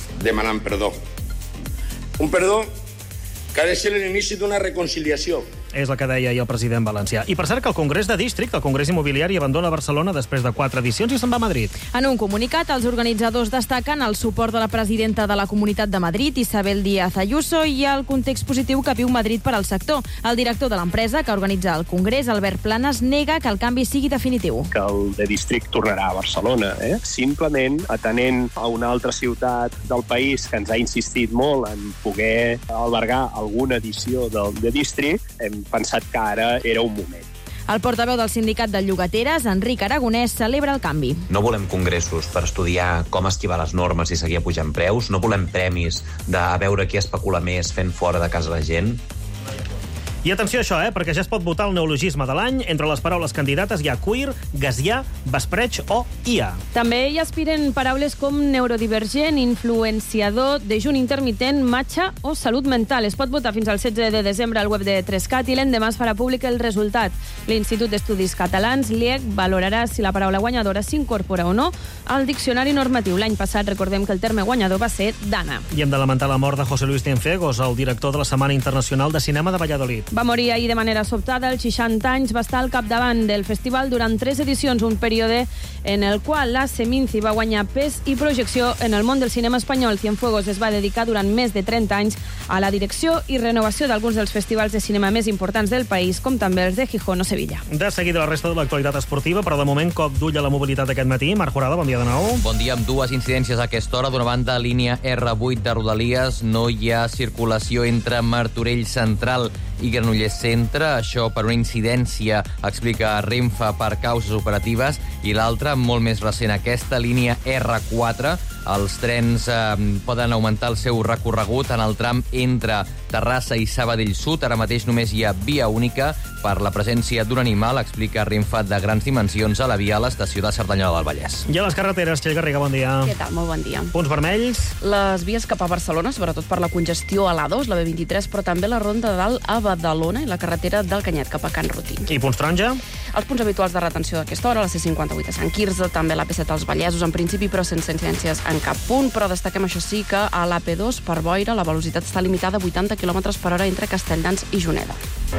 [SPEAKER 31] demanant perdó. Un perdó que ha de ser l'inici d'una reconciliació
[SPEAKER 2] És el que deia ahir el president valencià. I per cert que el Congrés de District, el Congrés Immobiliari, abandona Barcelona després de quatre edicions i se'n va a Madrid.
[SPEAKER 1] En un comunicat, els organitzadors destaquen el suport de la presidenta de la Comunitat de Madrid, Isabel Díaz Ayuso, i el context positiu que viu Madrid per al sector. El director de l'empresa que organitza el Congrés, Albert Planas, nega que el canvi sigui definitiu.
[SPEAKER 3] Que el de District tornarà a Barcelona. Eh? Simplement, atenent a una altra ciutat del país que ens ha insistit molt en poder albergar alguna edició del de District, hem pensat que ara era un moment.
[SPEAKER 1] El portaveu del sindicat de llogateres, Enric Aragonès, celebra el canvi.
[SPEAKER 4] No volem congressos per estudiar com esquivar les normes i seguir pujant preus. No volem premis de a veure qui especula més fent fora de casa la gent.
[SPEAKER 2] I atenció a això, eh, perquè ja es pot votar el neologisme de l'any. Entre les paraules candidates hi ha queer, gassià, vespreig o I A.
[SPEAKER 26] També hi aspiren paraules com neurodivergent, influenciador, dejuni intermitent, matxa o salut mental. Es pot votar fins al setze de desembre al web de Trescat i l'endemà es farà públic el resultat. L'Institut d'Estudis Catalans, l'I E C, valorarà si la paraula guanyadora s'incorpora o no al diccionari normatiu. L'any passat, recordem que el terme guanyador va ser Dana.
[SPEAKER 2] I hem de lamentar la mort de José Luis Cienfuegos, el director de la Setmana Internacional de Cinema de Valladolid.
[SPEAKER 26] Va morir ahir de manera sobtada, als seixanta anys, va estar al capdavant del festival durant tres edicions, un període en el qual la Seminci va guanyar pes i projecció en el món del cinema espanyol. Cienfuegos es va dedicar durant més de trenta anys a la direcció i renovació d'alguns dels festivals de cinema més importants del país, com també els de Gijón o Sevilla.
[SPEAKER 2] De seguida la resta de l'actualitat esportiva, però de moment cop d'ull a la mobilitat aquest matí. Marc Jurado, bon dia de nou.
[SPEAKER 5] Bon dia, amb dues incidències a aquesta hora. D'una banda, línia erre vuit de Rodalies, no hi ha circulació entre Martorell Central i Granollers Centre, això per una incidència, explica Renfe, per causes operatives, i l'altra, molt més recent, aquesta línia erre quatre, els trens eh, poden augmentar el seu recorregut en el tram entre Terrassa i Sabadell Sud. Ara mateix només hi ha via única per la presència d'un animal, explica Renfe, de grans dimensions a la via a l'estació de Cerdanyola del Vallès.
[SPEAKER 2] I a les carreteres, Txell Garriga, bon dia.
[SPEAKER 8] Què tal? Molt bon dia.
[SPEAKER 2] Punts vermells?
[SPEAKER 8] Les vies cap a Barcelona, sobretot per la congestió a l'A dos, la be vint-i-tres, però també la ronda de dalt a Badalona i la carretera del Canyet cap a Can Ruti.
[SPEAKER 2] I punts taronja?
[SPEAKER 8] Els punts habituals de retenció d'aquesta hora, la ce cinquanta-vuit a Sant Quirze, també la pe set als Vallesos, en principi, però sense incidències en cap punt, però destaquem, això sí, que a la pe dos, per boira, la velocitat està limitada a vuitanta quilòmetres per hora entre Castelldans i Juneda.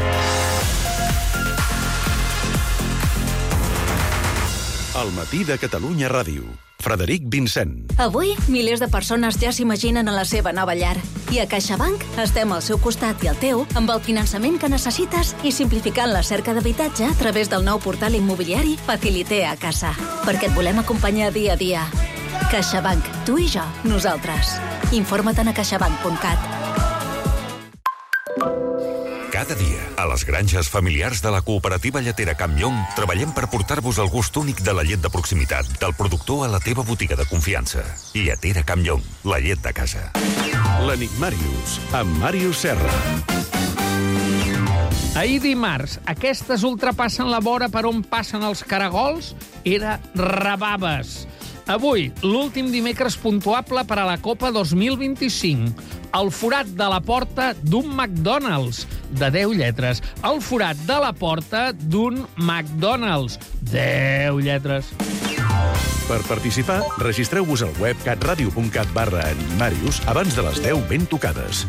[SPEAKER 23] El matí de Catalunya Ràdio. Frederic Vincent.
[SPEAKER 24] Avui, milers de persones ja s'imaginen a la seva nova llar. I a CaixaBank estem al seu costat i al teu amb el finançament que necessites i simplificant la cerca d'habitatge a través del nou portal immobiliari Facilité a Casa. Perquè et volem acompanyar dia a dia. CaixaBank. Tu i jo. Nosaltres. Informa't a caixabank punt cat.
[SPEAKER 25] Cada dia, a les granges familiars de la cooperativa lletera Camp Llong, treballem per portar-vos el gust únic de la llet de proximitat, del productor a la teva botiga de confiança. Lletera Camp Llong, la llet de casa.
[SPEAKER 23] L'Enigmàrius, amb Màrius Serra.
[SPEAKER 27] Ahir dimarts, aquestes ultrapassen la vora per on passen els caragols, era Rebaves. Avui, l'últim dimecres puntuable per a la Copa dos mil vint-i-cinc. El forat de la porta d'un McDonald's, de deu lletres. El forat de la porta d'un McDonald's, deu lletres.
[SPEAKER 23] Per participar, registreu-vos al web catradio punt cat barra Enigmàrius abans de les deu ben tocades.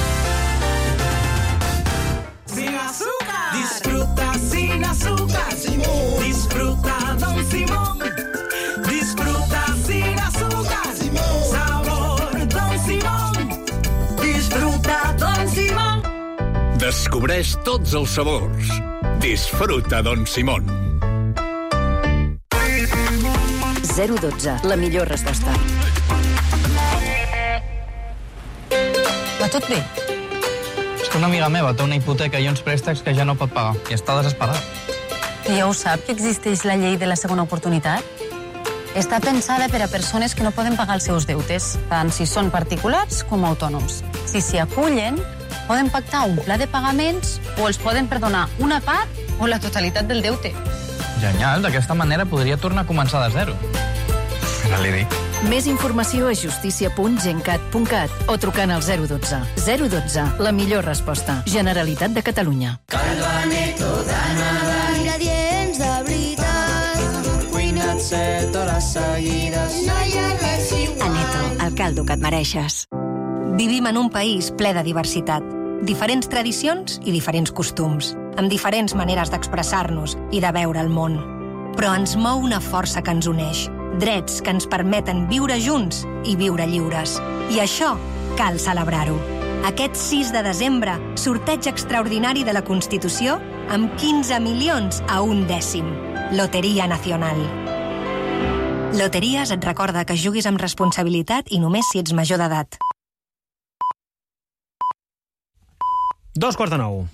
[SPEAKER 16] Sin azúcar. Disfruta sin azúcar. Disfruta Don Simón. Disfruta sin azúcar. Sabor Don Simón. Disfruta Don Simón.
[SPEAKER 23] Descobreix tots els sabors. Disfruta Don Simón.
[SPEAKER 24] zero dotze, la millor resposta.
[SPEAKER 28] Va tot bé? És que una amiga meva té una hipoteca i uns préstecs que ja no pot pagar i està desesperada.
[SPEAKER 29] I ja ho sap, que existeix la llei de la segona oportunitat? Està pensada per a persones que no poden pagar els seus deutes, tant si són particulars com autònoms. Si s'hi acullen, poden pactar un pla de pagaments o els poden perdonar una part o la totalitat del deute.
[SPEAKER 28] Genial, d'aquesta manera podria tornar a començar de zero. No li dic.
[SPEAKER 24] Més informació a justícia punt gencat punt cat o trucant al zero dotze. zero dotze, la millor resposta. Generalitat de Catalunya.
[SPEAKER 16] Caldo Aneto d'anada. Ingredients de veritat. Cuina't set hores seguides. No hi ha res igual.
[SPEAKER 24] Aneto, el caldo que et mereixes.
[SPEAKER 32] Vivim en un país ple de diversitat.
[SPEAKER 6] diferents tradicions i diferents costums, amb diferents maneres d'expressar-nos i de veure el món. Però ens mou una força que ens uneix, drets que ens permeten viure junts i viure lliures. I això cal celebrar-ho. Aquest sis de desembre, sorteig extraordinari de la Constitució amb quinze milions a un dècim. Loteria Nacional. Loteries et recorda que juguis amb responsabilitat i només si ets major d'edat.
[SPEAKER 2] Dos quarts de nou.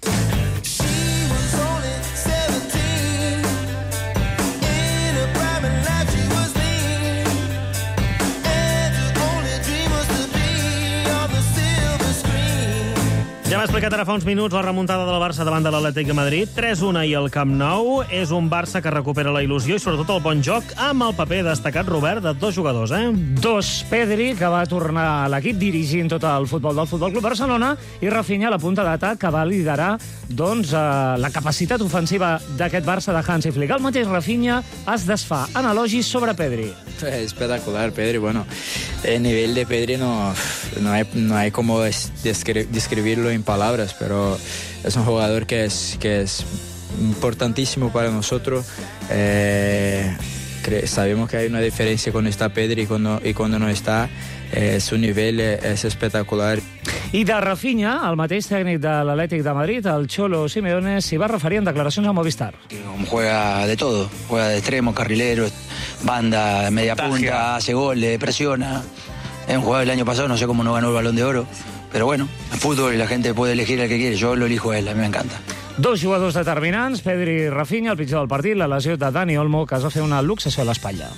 [SPEAKER 2] Ja m'ha explicat ara fa uns minuts la remuntada del Barça davant de l'Atlètic de Madrid. tres una i el Camp Nou. És un Barça que recupera la il·lusió i sobretot el bon joc amb el paper destacat, Robert, de dos jugadors, eh?
[SPEAKER 21] Dos, Pedri, que va tornar a l'equip dirigint tot el futbol del Futbol Club Barcelona, i Rafinha, a la punta d'atac, que va liderar doncs, eh, la capacitat ofensiva d'aquest Barça de Hansi Flick. El mateix Rafinha es desfà en elogis sobre Pedri.
[SPEAKER 30] Espectacular, Pedri. Bueno, el nivel de Pedri no, no, hay, no hay como descri- describirlo en palabras, pero es un jugador que es, que es importantísimo para nosotros. Eh, cre- sabemos que hay una diferencia cuando está Pedri y cuando, y cuando no está. Eh, su nivel es espectacular.
[SPEAKER 21] I de Rafinha, el mateix tècnic de l'Atlètic de Madrid, el Cholo Simeone, s'hi va referir en declaracions a Movistar.
[SPEAKER 7] Juega de todo, juega de extremo, carrilero, banda, media punta, hace goles, presiona. Es un jugador del año pasado, no sé cómo no ganó el Balón de Oro, pero bueno, en fútbol la gente puede elegir al que quiere, yo lo elijo a él, a mí me encanta.
[SPEAKER 21] Dos jugadors determinants, Pedri i Rafinha, el pitjor del partit, la lesió de Dani Olmo, que es va fer una luxació a l'espatlla.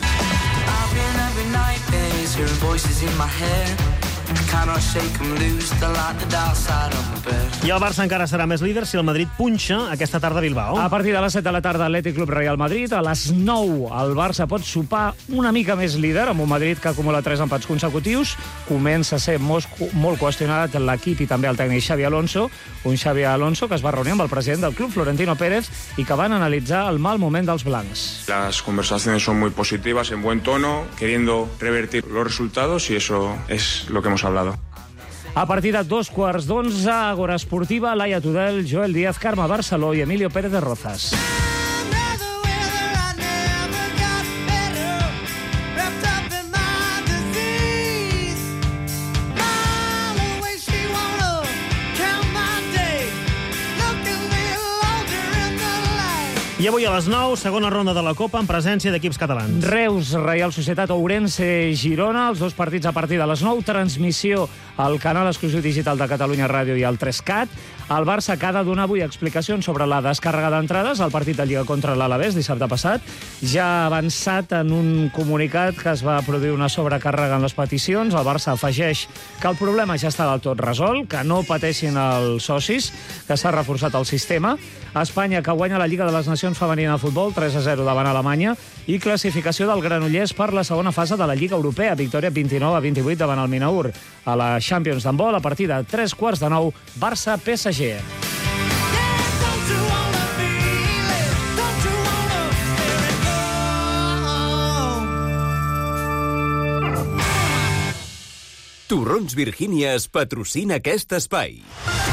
[SPEAKER 2] I el Barça encara serà més líder si el Madrid punxa aquesta tarda a Bilbao.
[SPEAKER 21] A partir de les set de la tarda, Atlètic Club Real Madrid. A les nou, el Barça pot sopar una mica més líder, amb un Madrid que acumula tres empats consecutius. Comença a ser molt, molt qüestionat l'equip i també el tècnic Xavi Alonso. Un Xavi Alonso que es va reunir amb el president del club, Florentino Pérez, i que van analitzar el mal moment dels blancs.
[SPEAKER 9] Las conversaciones son muy positivas, en buen tono, queriendo revertir los resultados, y eso es lo que hemos hablado.
[SPEAKER 21] A partir de dos quarts d'onze, Àgora Esportiva, Laia Tudel, Joel Díaz, Carme Barceló i Emilio Pérez de Rozas.
[SPEAKER 2] I avui a les nou, segona ronda de la Copa en presència d'equips catalans.
[SPEAKER 21] Reus, Reial Societat, Ourense, Girona, els dos partits a partir de les nou, transmissió al canal exclusiu digital de Catalunya Ràdio i al tres cat. El Barça que ha de donar avui explicacions sobre la descàrrega d'entrades al partit de Lliga contra l'Alavés dissabte passat. Ja ha avançat en un comunicat que es va produir una sobrecàrrega en les peticions. El Barça afegeix que el problema ja està del tot resolt, que no pateixin els socis, que s'ha reforçat el sistema. Espanya que guanya la Lliga de les Nacions femenina de futbol tres a zero davant Alemanya i classificació del Granollers per la segona fase de la Lliga Europea. Victòria vint-i-nou a vint-i-vuit davant el Minaur. A la Champions d'handbol, a partir de tres quarts de nou, Barça-P S G.
[SPEAKER 10] Torrons Virgínia es patrocina aquest espai.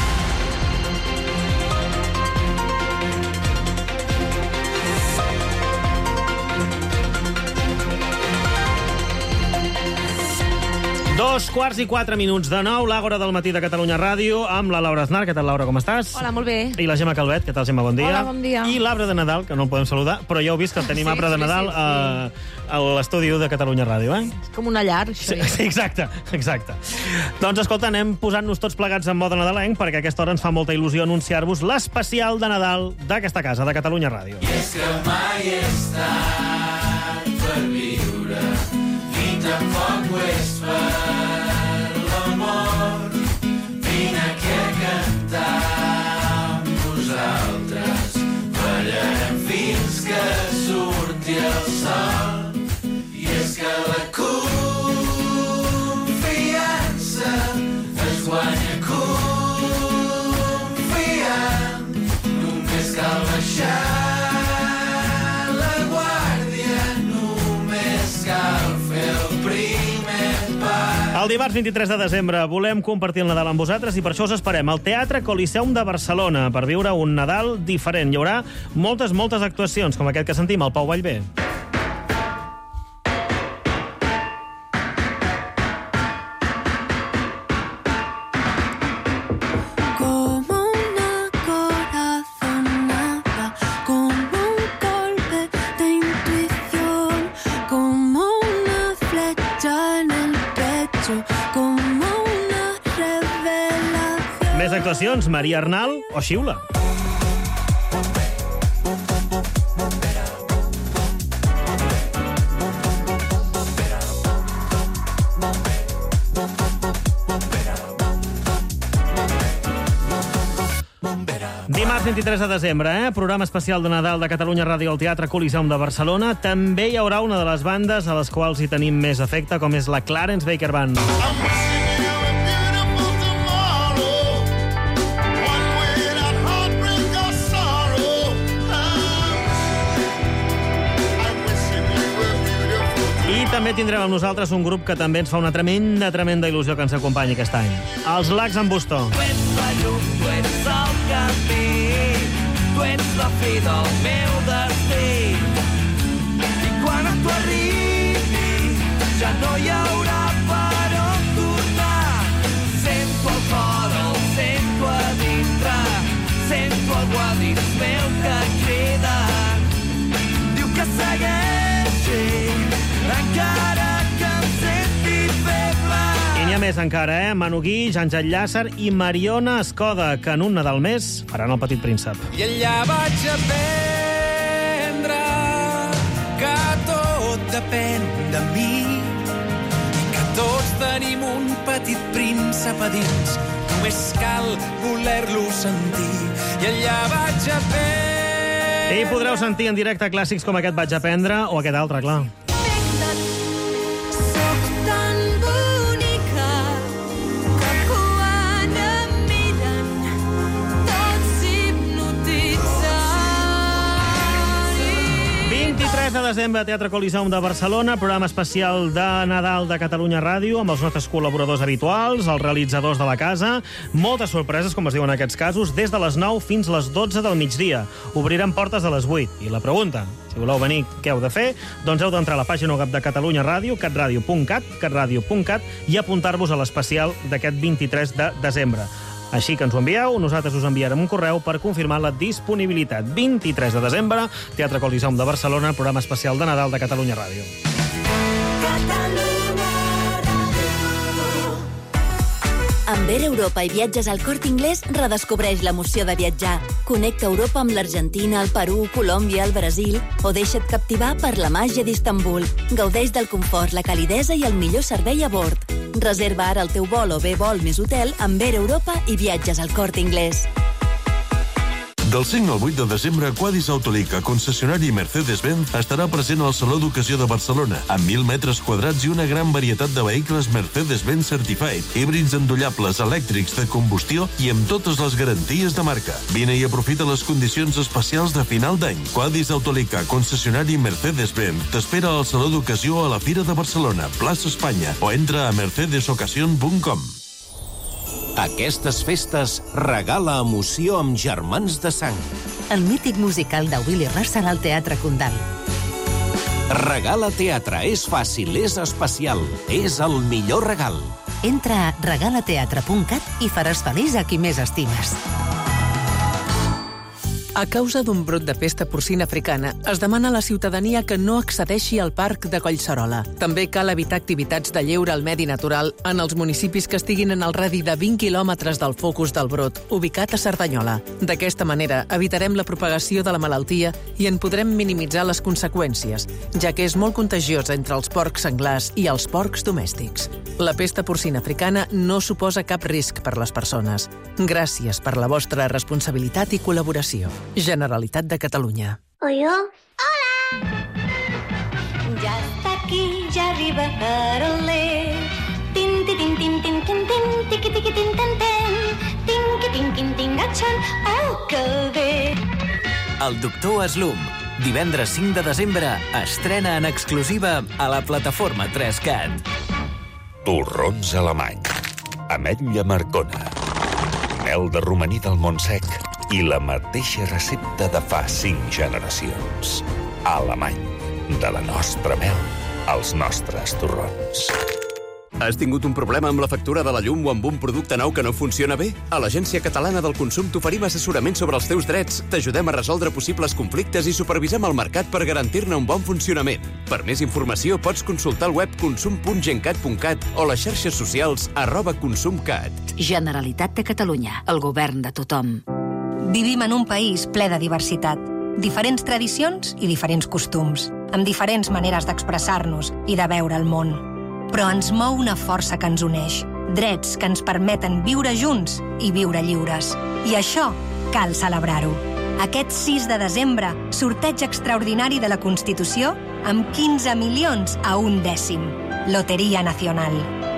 [SPEAKER 2] Dos quarts i quatre minuts de nou, l'Àgora del matí de Catalunya Ràdio, amb la Laura Aznar. Què tal, Laura, com estàs?
[SPEAKER 1] Hola, molt bé.
[SPEAKER 2] I la Gemma Calvet. Què tal, Gemma? Bon dia.
[SPEAKER 1] Hola, bon dia.
[SPEAKER 2] I l'arbre de Nadal, que no el podem saludar, però ja heu vist que el tenim
[SPEAKER 1] Sí,
[SPEAKER 2] arbre de
[SPEAKER 1] sí,
[SPEAKER 2] Nadal
[SPEAKER 1] sí, sí.
[SPEAKER 2] a, a l'estudi de Catalunya Ràdio, eh?
[SPEAKER 1] És com una llar, això.
[SPEAKER 2] Sí, sí, exacte, exacte. Doncs, escolta, anem posant-nos tots plegats en mode nadalenc, perquè a aquesta hora ens fa molta il·lusió anunciar-vos l'especial de Nadal d'aquesta casa, de Catalunya Ràdio.
[SPEAKER 11] I és que mai és tard per viure, ni tampoc ho és per l'amor. Vine aquí a cantar amb vosaltres, ballarem fins que surti el sol. I és que la confiança es guanya confiant, només cal baixar la guàrdia, només cal fer el primer pas.
[SPEAKER 2] El Dimarts vint-i-tres de desembre volem compartir el Nadal amb vosaltres i per això us esperem al Teatre Coliseum de Barcelona per viure un Nadal diferent. Hi haurà moltes, moltes actuacions, com aquest que sentim, el Pau Vallvé. Més actuacions, Maria Arnal o Xiula. Dimarts vint-i-tres de desembre, eh? Programa especial de Nadal de Catalunya Ràdio al Teatre Coliseum de Barcelona. També hi haurà una de les bandes a les quals hi tenim més afecte, com és la Clarence Baker Band. I també tindrem amb nosaltres un grup que també ens fa una tremenda, tremenda il·lusió que ens acompanyi aquest any. Els Lacs en Bustó.
[SPEAKER 11] Tu ets la llum, tu ets el camí, tu ets la fi del meu destí. I quan tu arribis ja no hi haurà per on tornar. Sento el cor, el sento a dintre, sento algú a dins meu que crida. Diu que segueixi, encara que em senti feble.
[SPEAKER 2] I n'hi ha més encara, eh? Manu Guix, Àngel Llàcer i Mariona Escoda, que en un Nadal més faran el Petit Príncep.
[SPEAKER 11] I allà vaig aprendre que tot depèn de mi i que tots tenim un petit príncep a dins. Només cal voler-lo sentir. I allà vaig aprendre...
[SPEAKER 2] I podreu sentir en directe clàssics com aquest Vaig aprendre o aquest altre, clar. vint-i-tres de desembre, Teatre Coliseum de Barcelona, programa especial de Nadal de Catalunya Ràdio, amb els nostres col·laboradors habituals, els realitzadors de la casa. Moltes sorpreses, com es diuen en aquests casos, des de les nou fins a les dotze del migdia. Obrirem portes a les vuit. I la pregunta, si voleu venir, què heu de fer? Doncs heu d'entrar a la pàgina web de Catalunya Ràdio, catradio punt cat, catradio punt cat, i apuntar-vos a l'especial d'aquest vint-i-tres de desembre. Així que ens ho envieu, nosaltres us enviarem un correu per confirmar la disponibilitat. vint-i-tres de desembre, Teatre Coliseum de Barcelona, programa especial de Nadal de Catalunya Ràdio.
[SPEAKER 24] Amb Air Europa i viatges al Corte Inglés, redescobreix l'emoció de viatjar. Connecta Europa amb l'Argentina, el Perú, Colòmbia, el Brasil, o deixa't captivar per la màgia d'Istanbul. Gaudeix del confort, la calidesa i el millor servei a bord. Reserva ara el teu vol o bé vol més hotel amb Air Europa i viatges al Corte Inglés.
[SPEAKER 3] Del cinc al vuit de desembre, Quadis Autolica, concessionari Mercedes-Benz, estarà present al Saló d'Ocasió de Barcelona, amb mil metres quadrats i una gran varietat de vehicles Mercedes-Benz Certified, híbrids endollables, elèctrics, de combustió i amb totes les garanties de marca. Vine i aprofita les condicions especials de final d'any. Quadis Autolica, concessionari Mercedes-Benz, t'espera al Saló d'Ocasió a la Fira de Barcelona, plaça Espanya, o entra a mercedes ocasión punt com.
[SPEAKER 10] Aquestes festes regala emoció amb Germans de Sang.
[SPEAKER 12] El mític musical de Willy Russell al Teatre Condal.
[SPEAKER 10] Regala teatre, és fàcil, és especial, és el millor regal.
[SPEAKER 12] Entra a regalateatre punt cat i faràs feliç a qui més estimes.
[SPEAKER 13] A causa d'un brot de pesta porcina africana, es demana a la ciutadania que no accedeixi al parc de Collserola. També cal evitar activitats de lleure al medi natural en els municipis que estiguin en el radi de vint quilòmetres del focus del brot, ubicat a Cerdanyola. D'aquesta manera, evitarem la propagació de la malaltia i en podrem minimitzar les conseqüències, ja que és molt contagiosa entre els porcs senglars i els porcs domèstics. La pesta porcina africana no suposa cap risc per les persones. Gràcies per la vostra responsabilitat i col·laboració. Generalitat de Catalunya.
[SPEAKER 16] ¿Oyo? ¡Hola! Ya está aquí, ya arriba Carolé. Tin, tin, tin, tin, tin, tin, tin, tiqui, tiqui, tin, tin, tin. Tinqui, tinqui, tin, atxan, oh, que bé.
[SPEAKER 14] El doctor Slum, divendres cinc de desembre, estrena en exclusiva a la plataforma tres cat.
[SPEAKER 25] Torrons alemany, ametlla marcona, mel de romaní del Montsec i la mateixa recepta de fa cinc generacions. Alemany, de la nostra mel als nostres torrons.
[SPEAKER 4] Has tingut un problema amb la factura de la llum o amb un producte nou que no funciona bé? A l'Agència Catalana del Consum t'oferim assessorament sobre els teus drets, t'ajudem a resoldre possibles conflictes i supervisem el mercat per garantir-ne un bon funcionament. Per més informació pots consultar el web consum punt gencat punt cat o les xarxes socials arroba consumcat.
[SPEAKER 24] Generalitat de Catalunya, el govern de tothom.
[SPEAKER 6] Vivim en un país ple de diversitat, diferents tradicions i diferents costums, amb diferents maneres d'expressar-nos i de veure el món. Però ens mou una força que ens uneix, drets que ens permeten viure junts i viure lliures. I això cal celebrar-ho. Aquest sis de desembre, sorteig extraordinari de la Constitució amb quinze milions a un dècim. Loteria Nacional.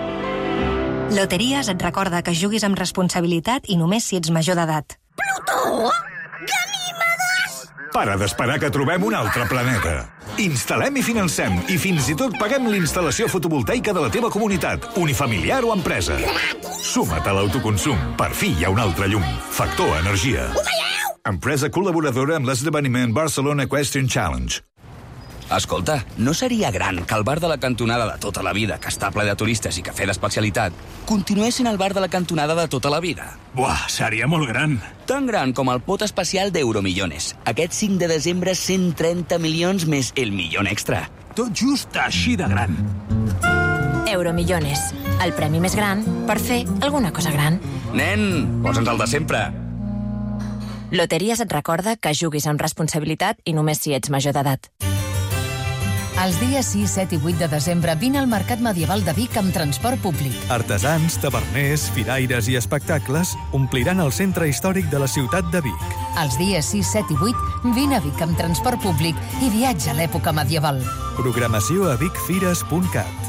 [SPEAKER 6] Loteries et recorda que juguis amb responsabilitat i només si ets major d'edat.
[SPEAKER 5] Plutó? Ganímedes?
[SPEAKER 8] Para d'esperar que trobem un altre planeta. Instal·lem i financem i fins i tot paguem l'instal·lació fotovoltaica de la teva comunitat, unifamiliar o empresa. Suma't a l'autoconsum. Per fi hi ha un altre llum. Factor Energia. Empresa col·laboradora amb l'esdeveniment Barcelona Equestrian Challenge.
[SPEAKER 15] Escolta, no seria gran que el bar de la cantonada de tota la vida, que està ple de turistes i cafè d'especialitat, continués sent el bar de la cantonada de tota la vida?
[SPEAKER 8] Buah, seria molt gran.
[SPEAKER 15] Tan gran com el pot especial d'Euromillones. Aquest cinc de desembre, cent trenta milions més el milió extra.
[SPEAKER 8] Tot just així de gran.
[SPEAKER 24] Euromillones, el premi més gran per fer alguna cosa gran.
[SPEAKER 15] Nen, posa'ns el de sempre.
[SPEAKER 24] Loteries et recorda que juguis amb responsabilitat i només si ets major d'edat.
[SPEAKER 12] Els dies sis, set i vuit de desembre vine al Mercat Medieval de Vic amb transport públic.
[SPEAKER 17] Artesans, taverners, firaires i espectacles ompliran el centre històric de la ciutat de Vic.
[SPEAKER 12] Els dies sis, set i vuit vine a Vic amb transport públic i viatja a l'època medieval.
[SPEAKER 17] Programació a vicfires punt cat.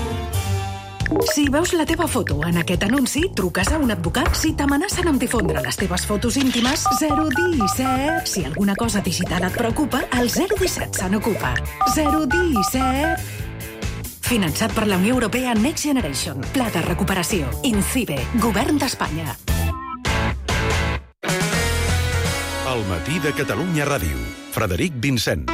[SPEAKER 18] Si veus la teva foto en aquest anunci, truques a un advocat si t'amenacen amb difondre les teves fotos íntimes. Zero disset. Si alguna cosa digital et preocupa, el zero disset se n'ocupa. Zero disset. Finançat per la Unió Europea Next Generation. Pla de recuperació. INCIBE. Govern d'Espanya.
[SPEAKER 23] El matí de Catalunya Ràdio. Frederic Vincent.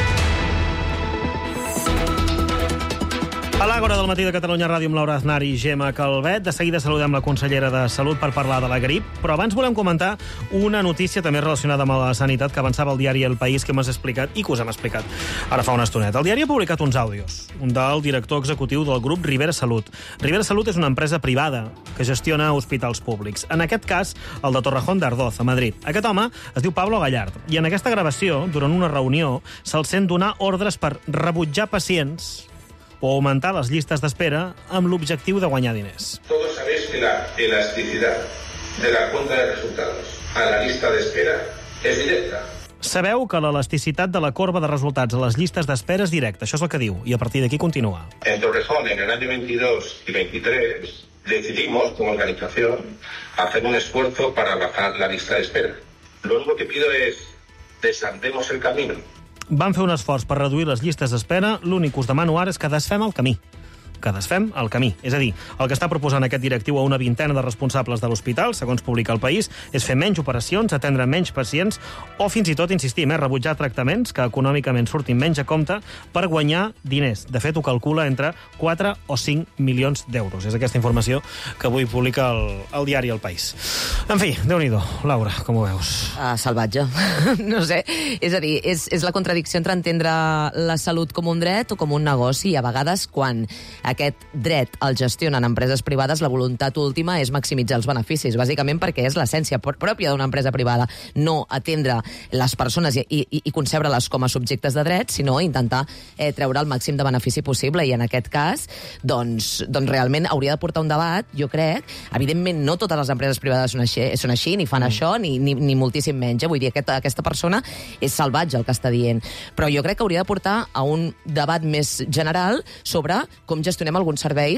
[SPEAKER 2] A l'Àgora del matí de Catalunya Ràdio amb Laura Aznar i Gemma Calvet. De seguida saludem la consellera de Salut per parlar de la grip, però abans volem comentar una notícia també relacionada amb la sanitat que avançava el diari El País, que m'has explicat i que us hem explicat ara fa una estoneta. El diari ha publicat uns àudios, un del director executiu del grup Rivera Salut. Rivera Salut és una empresa privada que gestiona hospitals públics. En aquest cas, el de Torrejón de Ardoz, a Madrid. Aquest home es diu Pablo Gallard i en aquesta gravació, durant una reunió, se'l sent donar ordres per rebutjar pacients o augmentar les llistes d'espera amb l'objectiu de guanyar diners.
[SPEAKER 19] Todos sabéis que la elasticidad de la cuenta de resultados a la lista de espera es directa.
[SPEAKER 2] Sabeu que l'elasticitat de la corba de resultats a les llistes d'espera és directa, això és el que diu, i a partir d'aquí continua.
[SPEAKER 19] En Torrejón, en el año veintidós y veintitrés, decidimos como organización hacer un esfuerzo para bajar la lista de espera. Lo único que pido es desandemos el camino.
[SPEAKER 2] Van fer un esforç per reduir les llistes d'espera, l'únic que us demano ara és que desfem el camí. Que desfem el camí. És a dir, el que està proposant aquest directiu a una vintena de responsables de l'hospital, segons publica El País, és fer menys operacions, atendre menys pacients o fins i tot, insistim, eh, rebutjar tractaments que econòmicament surtin menys a compte per guanyar diners. De fet, ho calcula entre quatre o cinc milions d'euros. És aquesta informació que avui publica el, el diari El País. En fi, Déu-n'hi-do. Laura, com ho veus?
[SPEAKER 20] Uh, salvatge. No sé. És a dir, és, és la contradicció entre entendre la salut com un dret o com un negoci. A vegades, quan aquest dret el gestionen empreses privades, la voluntat última és maximitzar els beneficis, bàsicament perquè és l'essència pròpia d'una empresa privada, no atendre les persones i, i, i concebre-les com a subjectes de drets, sinó intentar eh, treure el màxim de benefici possible, i en aquest cas, doncs, doncs realment hauria de portar un debat, jo crec. Evidentment, no totes les empreses privades són així, són així ni fan mm. això, ni, ni, ni moltíssim menys. Eh? Vull dir, aquest, aquesta persona és salvatge el que està dient. Però jo crec que hauria de portar a un debat més general sobre com gestionar gestionem alguns serveis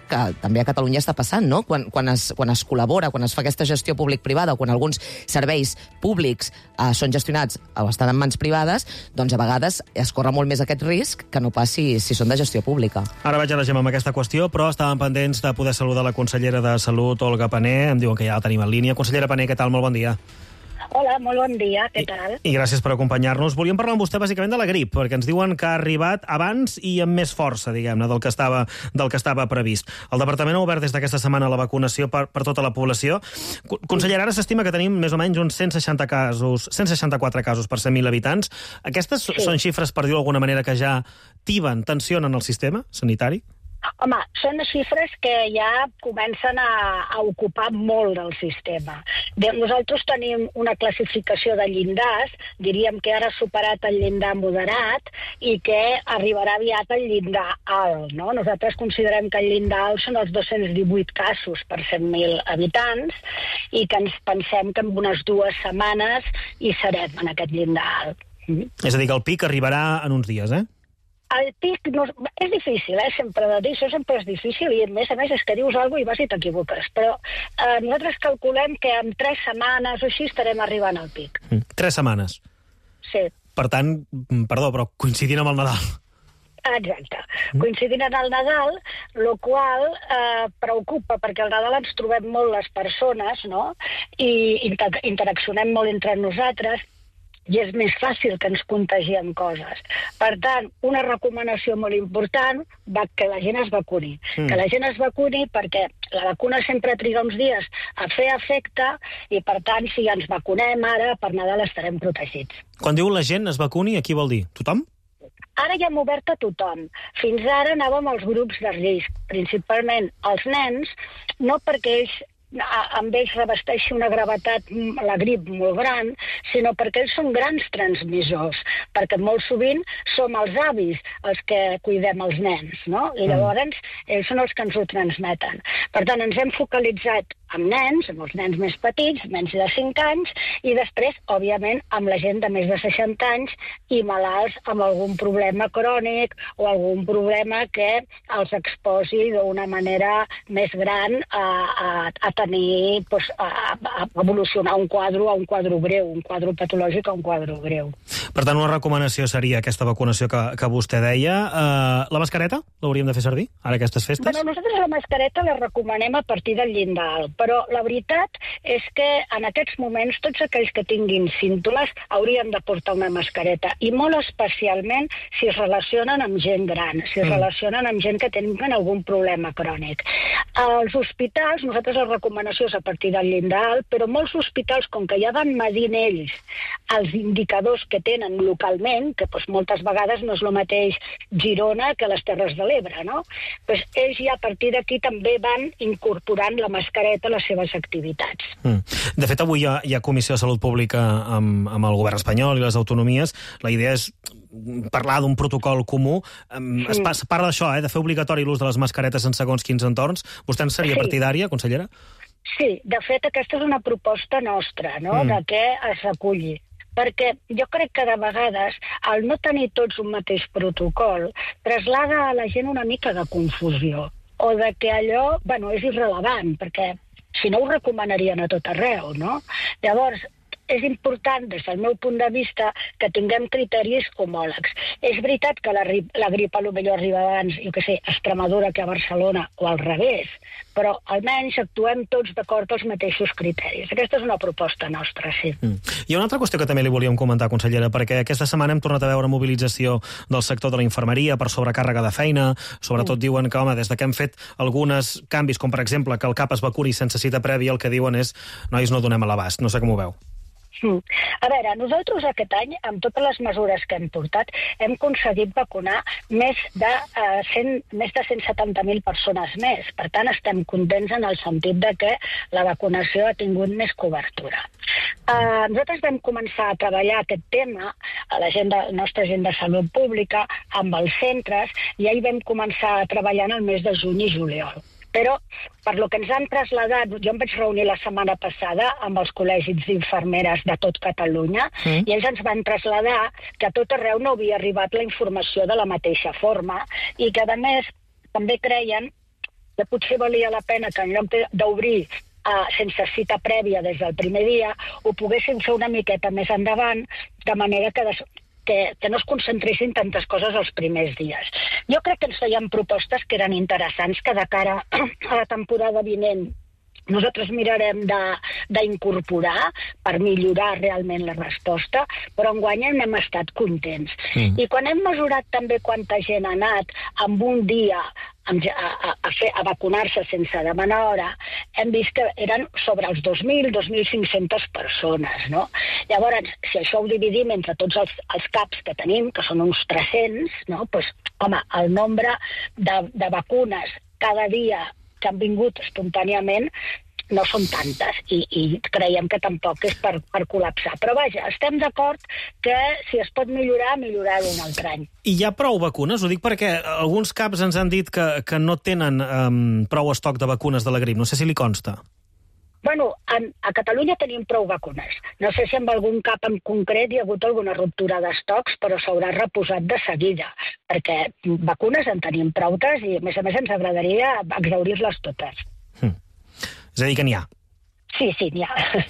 [SPEAKER 20] que també a Catalunya està passant, no? Quan, quan, es, quan es col·labora, quan es fa aquesta gestió públic-privada, o quan alguns serveis públics eh, són gestionats o estan en mans privades, doncs a vegades es corre molt més aquest risc que no passi si són de gestió pública.
[SPEAKER 2] Ara vaig a la Gemma amb aquesta qüestió, però estàvem pendents de poder saludar la consellera de Salut, Olga Pané. Em diuen que ja la tenim en línia. Consellera Pané, què tal? Molt bon dia.
[SPEAKER 1] Hola, molt bon dia, què tal?
[SPEAKER 2] I, I gràcies per acompanyar-nos. Volíem parlar amb vostè bàsicament de la grip, perquè ens diuen que ha arribat abans i amb més força, diguem-ne, del que estava, del que estava previst. El Departament ha obert des d'aquesta setmana la vacunació per, per tota la població. Consellera, ara s'estima que tenim més o menys uns cent seixanta casos, cent seixanta-quatre casos per cent mil habitants. Aquestes sí. són xifres, per dir-ho d'alguna manera, que ja tiben, tensionen el sistema sanitari?
[SPEAKER 1] Home, són xifres que ja comencen a, a ocupar molt del sistema. De, nosaltres tenim una classificació de llindars, diríem que ara ha superat el llindar moderat i que arribarà aviat al llindar alt, no? Nosaltres considerem que el llindar alt són els dos-cents divuit casos per cent mil habitants i que ens pensem que en unes dues setmanes hi serem en aquest llindar alt. Mm.
[SPEAKER 2] És a dir, que el pic arribarà en uns dies, eh?
[SPEAKER 1] El pic no, és difícil, eh, sempre de dir, això sempre és difícil i a més a més és que dius alguna cosa i vas i t'equivoques, però eh, nosaltres calculem que en tres setmanes o així estarem arribant al pic.
[SPEAKER 2] Mm. Tres setmanes?
[SPEAKER 1] Sí.
[SPEAKER 2] Per tant, perdó, però coincidint amb el Nadal.
[SPEAKER 1] Exacte. Coincidint en el Nadal, el qual eh, preocupa, perquè al Nadal ens trobem molt les persones, no?, i inter interaccionem molt entre nosaltres, i és més fàcil que ens contagiem coses. Per tant, una recomanació molt important va que la gent es vacuni. Mm. Que la gent es vacuni perquè la vacuna sempre triga uns dies a fer efecte i, per tant, si ens vacunem ara, per Nadal estarem protegits.
[SPEAKER 2] Quan diu la gent es vacuni, a qui vol dir? Tothom?
[SPEAKER 1] Ara ja hem obert a tothom. Fins ara anàvem als grups de risc, principalment els nens, no perquè ells amb ells revesteixi una gravetat, la grip molt gran, sinó perquè ells són grans transmissors, perquè molt sovint som els avis els que cuidem els nens, no? I llavors ells són els que ens ho transmeten. Per tant, ens hem focalitzat amb nens, amb els nens més petits, menys de cinc anys, i després, òbviament, amb la gent de més de seixanta anys i malalts amb algun problema crònic o algun problema que els exposi d'una manera més gran a, a, a tenir, pues, a, a evolucionar un quadre a un quadre greu, un quadre patològic a un quadre greu.
[SPEAKER 2] Per tant, una recomanació seria aquesta vacunació que, que vostè deia. Uh, la mascareta l'hauríem de fer servir, ara aquestes festes?
[SPEAKER 1] Bueno, nosaltres la mascareta la recomanem a partir del llindar alt, però la veritat és que en aquests moments tots aquells que tinguin símptomes haurien de portar una mascareta, i molt especialment si es relacionen amb gent gran, si es mm. relacionen amb gent que tenen algun problema crònic. Als hospitals, nosaltres la recomanació és a partir del llindar alt, però molts hospitals, com que ja van medint ells els indicadors que tenen localment, que doncs, moltes vegades no és el mateix Girona que les Terres de l'Ebre, no? Pues ells ja a partir d'aquí també van incorporant la mascareta a les seves activitats.
[SPEAKER 2] Mm. De fet, avui hi ha, hi ha Comissió de Salut Pública amb, amb el govern espanyol i les autonomies. La idea és parlar d'un protocol comú. Mm. Es, es parla d'això, eh, de fer obligatori l'ús de les mascaretes en segons quins entorns. Vostè en seria
[SPEAKER 1] sí.
[SPEAKER 2] partidària, consellera?
[SPEAKER 1] Sí, de fet, aquesta és una proposta nostra, no?, mm. de que es reculli. Perquè jo crec que de vegades, al no tenir tots un mateix protocol, traslada a la gent una mica de confusió, o de que allò, bueno, és irrellevant, perquè si no ho recomanarien a tot arreu, no? Llavors, és important, des del meu punt de vista, que tinguem criteris homòlegs. És veritat que la, la grip potser arriba abans, jo què sé, a Extremadura que a Barcelona, o al revés, però almenys actuem tots d'acord als mateixos criteris. Aquesta és una proposta nostra, sí.
[SPEAKER 2] Mm. Hi ha una altra qüestió que també li volíem comentar, consellera, perquè aquesta setmana hem tornat a veure mobilització del sector de la infermeria per sobrecàrrega de feina. Sobretot mm. diuen que, home, des de que hem fet alguns canvis, com per exemple que el CAP es vacuni sense cita prèvia, el que diuen és nois, no donem a l'abast. No sé com ho veu.
[SPEAKER 1] Mm. A veure, nosaltres aquest any, amb totes les mesures que hem portat, hem aconseguit vacunar més de, uh, cent, més de cent setanta mil persones més. Per tant, estem contents en el sentit de que la vacunació ha tingut més cobertura. Uh, nosaltres vam començar a treballar aquest tema a la, gent de, la nostra gent de salut pública, amb els centres, i ahir vam començar a treballar en el mes de juny i juliol. Però, per lo que ens han traslladat, jo em vaig reunir la setmana passada amb els col·legis d'infermeres de tot Catalunya, mm. i ells ens van traslladar que a tot arreu no havia arribat la informació de la mateixa forma, i que, a més, també creien que potser valia la pena que en lloc d'obrir uh, sense cita prèvia des del primer dia, ho poguessin fer una miqueta més endavant, de manera que, des, que, que no es concentressin tantes coses els primers dies. Jo crec que ens feien propostes que eren interessants, que de cara a la temporada vinent nosaltres mirarem d'incorporar per millorar realment la resposta, però enguany hem estat contents. Mm. I quan hem mesurat també quanta gent ha anat en un dia a, a, a, fer, a vacunar-se sense demanar hora, hem vist que eren sobre els dos mil, dos mil cinc-centes persones, no? Llavors, si això ho dividim entre tots els, els CAPs que tenim, que són uns tres-cents, no? Pues, home, el nombre de, de vacunes cada dia que han vingut espontàniament no són tantes i, i creiem que tampoc és per, per col·lapsar. Però vaja, estem d'acord que si es pot millorar, millorar-ho un altre any.
[SPEAKER 2] I hi ha prou vacunes? Ho dic perquè alguns caps ens han dit que, que no tenen um, prou estoc de vacunes de la grip. No sé si li consta.
[SPEAKER 1] Bueno, en, a Catalunya tenim prou vacunes. No sé si en algun cap en concret hi ha hagut alguna ruptura d'estocs, però s'haurà reposat de seguida, perquè vacunes en tenim proutes i, a més a més, ens agradaria exhaurir-les totes.
[SPEAKER 2] Mm. És a dir, que n'hi ha.
[SPEAKER 1] Sí, sí, n'hi ha.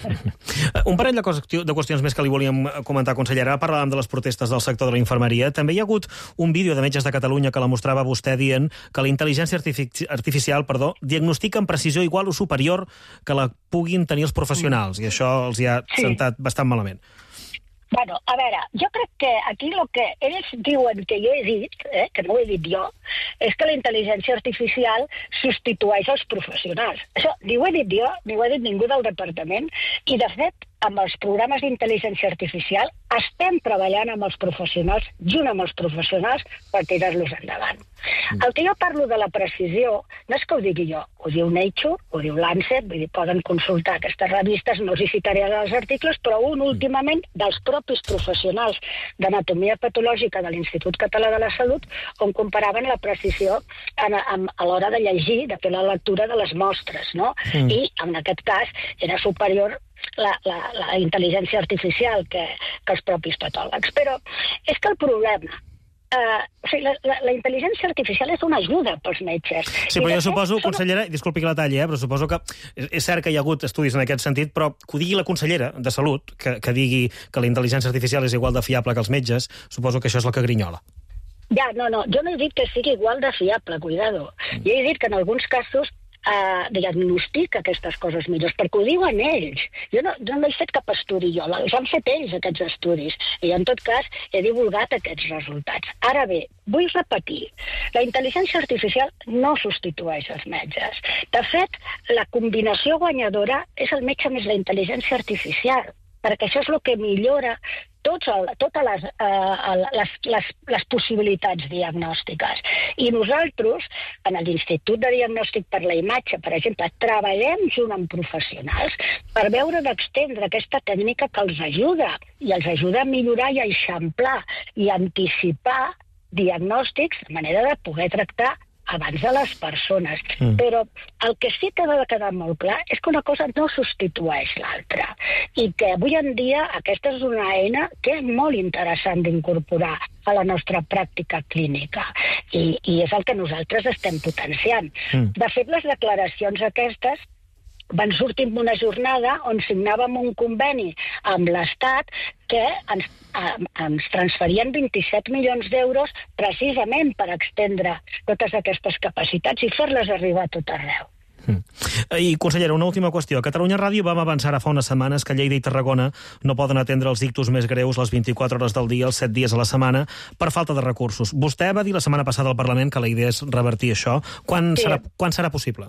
[SPEAKER 2] Un parell de, de qüestions més que li volíem comentar, consellera. Parlàvem de les protestes del sector de la infermeria. També hi ha hagut un vídeo de Metges de Catalunya que la mostrava vostè dient que la intel·ligència artifici artificial perdó, diagnostica amb precisió igual o superior que la puguin tenir els professionals, i això els hi ha sí. sentat bastant malament.
[SPEAKER 1] Bueno, a veure, jo crec que aquí el que ells diuen que jo he dit, eh, que no ho he dit jo, és que la intel·ligència artificial substitueix els professionals. Això ni ho he dit jo, ni ho ha dit ningú del departament, i de fet, amb els programes d'intel·ligència artificial estem treballant amb els professionals, junt amb els professionals, per tirar-los endavant. Mm. El que jo parlo de la precisió no és que ho digui jo, ho diu Nature, ho diu Lancet, vull dir, poden consultar aquestes revistes, no us hi citaré els articles, però un últimament dels propis professionals d'anatomia patològica de l'Institut Català de la Salut, on comparaven la precisió en, en, a l'hora de llegir, de fer la lectura de les mostres, no? Mm. I en aquest cas era superior La, la, la intel·ligència artificial que, que els propis patòlegs. Però és que el problema... Uh, o sigui, la, la, la intel·ligència artificial és una ajuda pels metges.
[SPEAKER 2] Sí, però jo suposo, consellera, disculpi que la talli, eh, però suposo que és, és cert que hi ha hagut estudis en aquest sentit, però que ho digui la consellera de Salut, que, que digui que la intel·ligència artificial és igual de fiable que els metges, suposo que això és el que grinyola.
[SPEAKER 1] Ja, no, no, jo no he dit que sigui igual de fiable, cuidado. Mm. Jo he dit que en alguns casos Uh, diagnostica aquestes coses millors, perquè ho diuen ells. Jo no, jo no he fet cap estudi jo, els han fet ells, aquests estudis, i en tot cas he divulgat aquests resultats. Ara bé, vull repetir, la intel·ligència artificial no substitueix els metges. De fet, la combinació guanyadora és el metge més la intel·ligència artificial, perquè això és el que millora tots el, totes les, uh, les, les, les possibilitats diagnòstiques. I nosaltres, en l'Institut de Diagnòstic per la Imatge, per exemple, treballem junt amb professionals per veure d'extendre aquesta tècnica que els ajuda, i els ajuda a millorar i a eixamplar i anticipar diagnòstics de manera de poder tractar abans de les persones. Mm. Però el que sí que ha de quedar molt clar és que una cosa no substitueix l'altra, i que avui en dia aquesta és una eina que és molt interessant d'incorporar a la nostra pràctica clínica, i, i és el que nosaltres estem potenciant. Mm. De fet, les declaracions aquestes van sortir en una jornada on signàvem un conveni amb l'Estat que ens, eh, ens transferien vint-i-set milions d'euros precisament per extendre totes aquestes capacitats i fer-les arribar a tot arreu.
[SPEAKER 2] Mm. I, consellera, una última qüestió. A Catalunya Ràdio vam avançar fa unes setmanes que Lleida i Tarragona no poden atendre els ictus més greus les vint-i-quatre hores del dia, els set dies a la setmana, per falta de recursos. Vostè va dir la setmana passada al Parlament que la idea és revertir això. Quan, sí. serà, quan serà possible?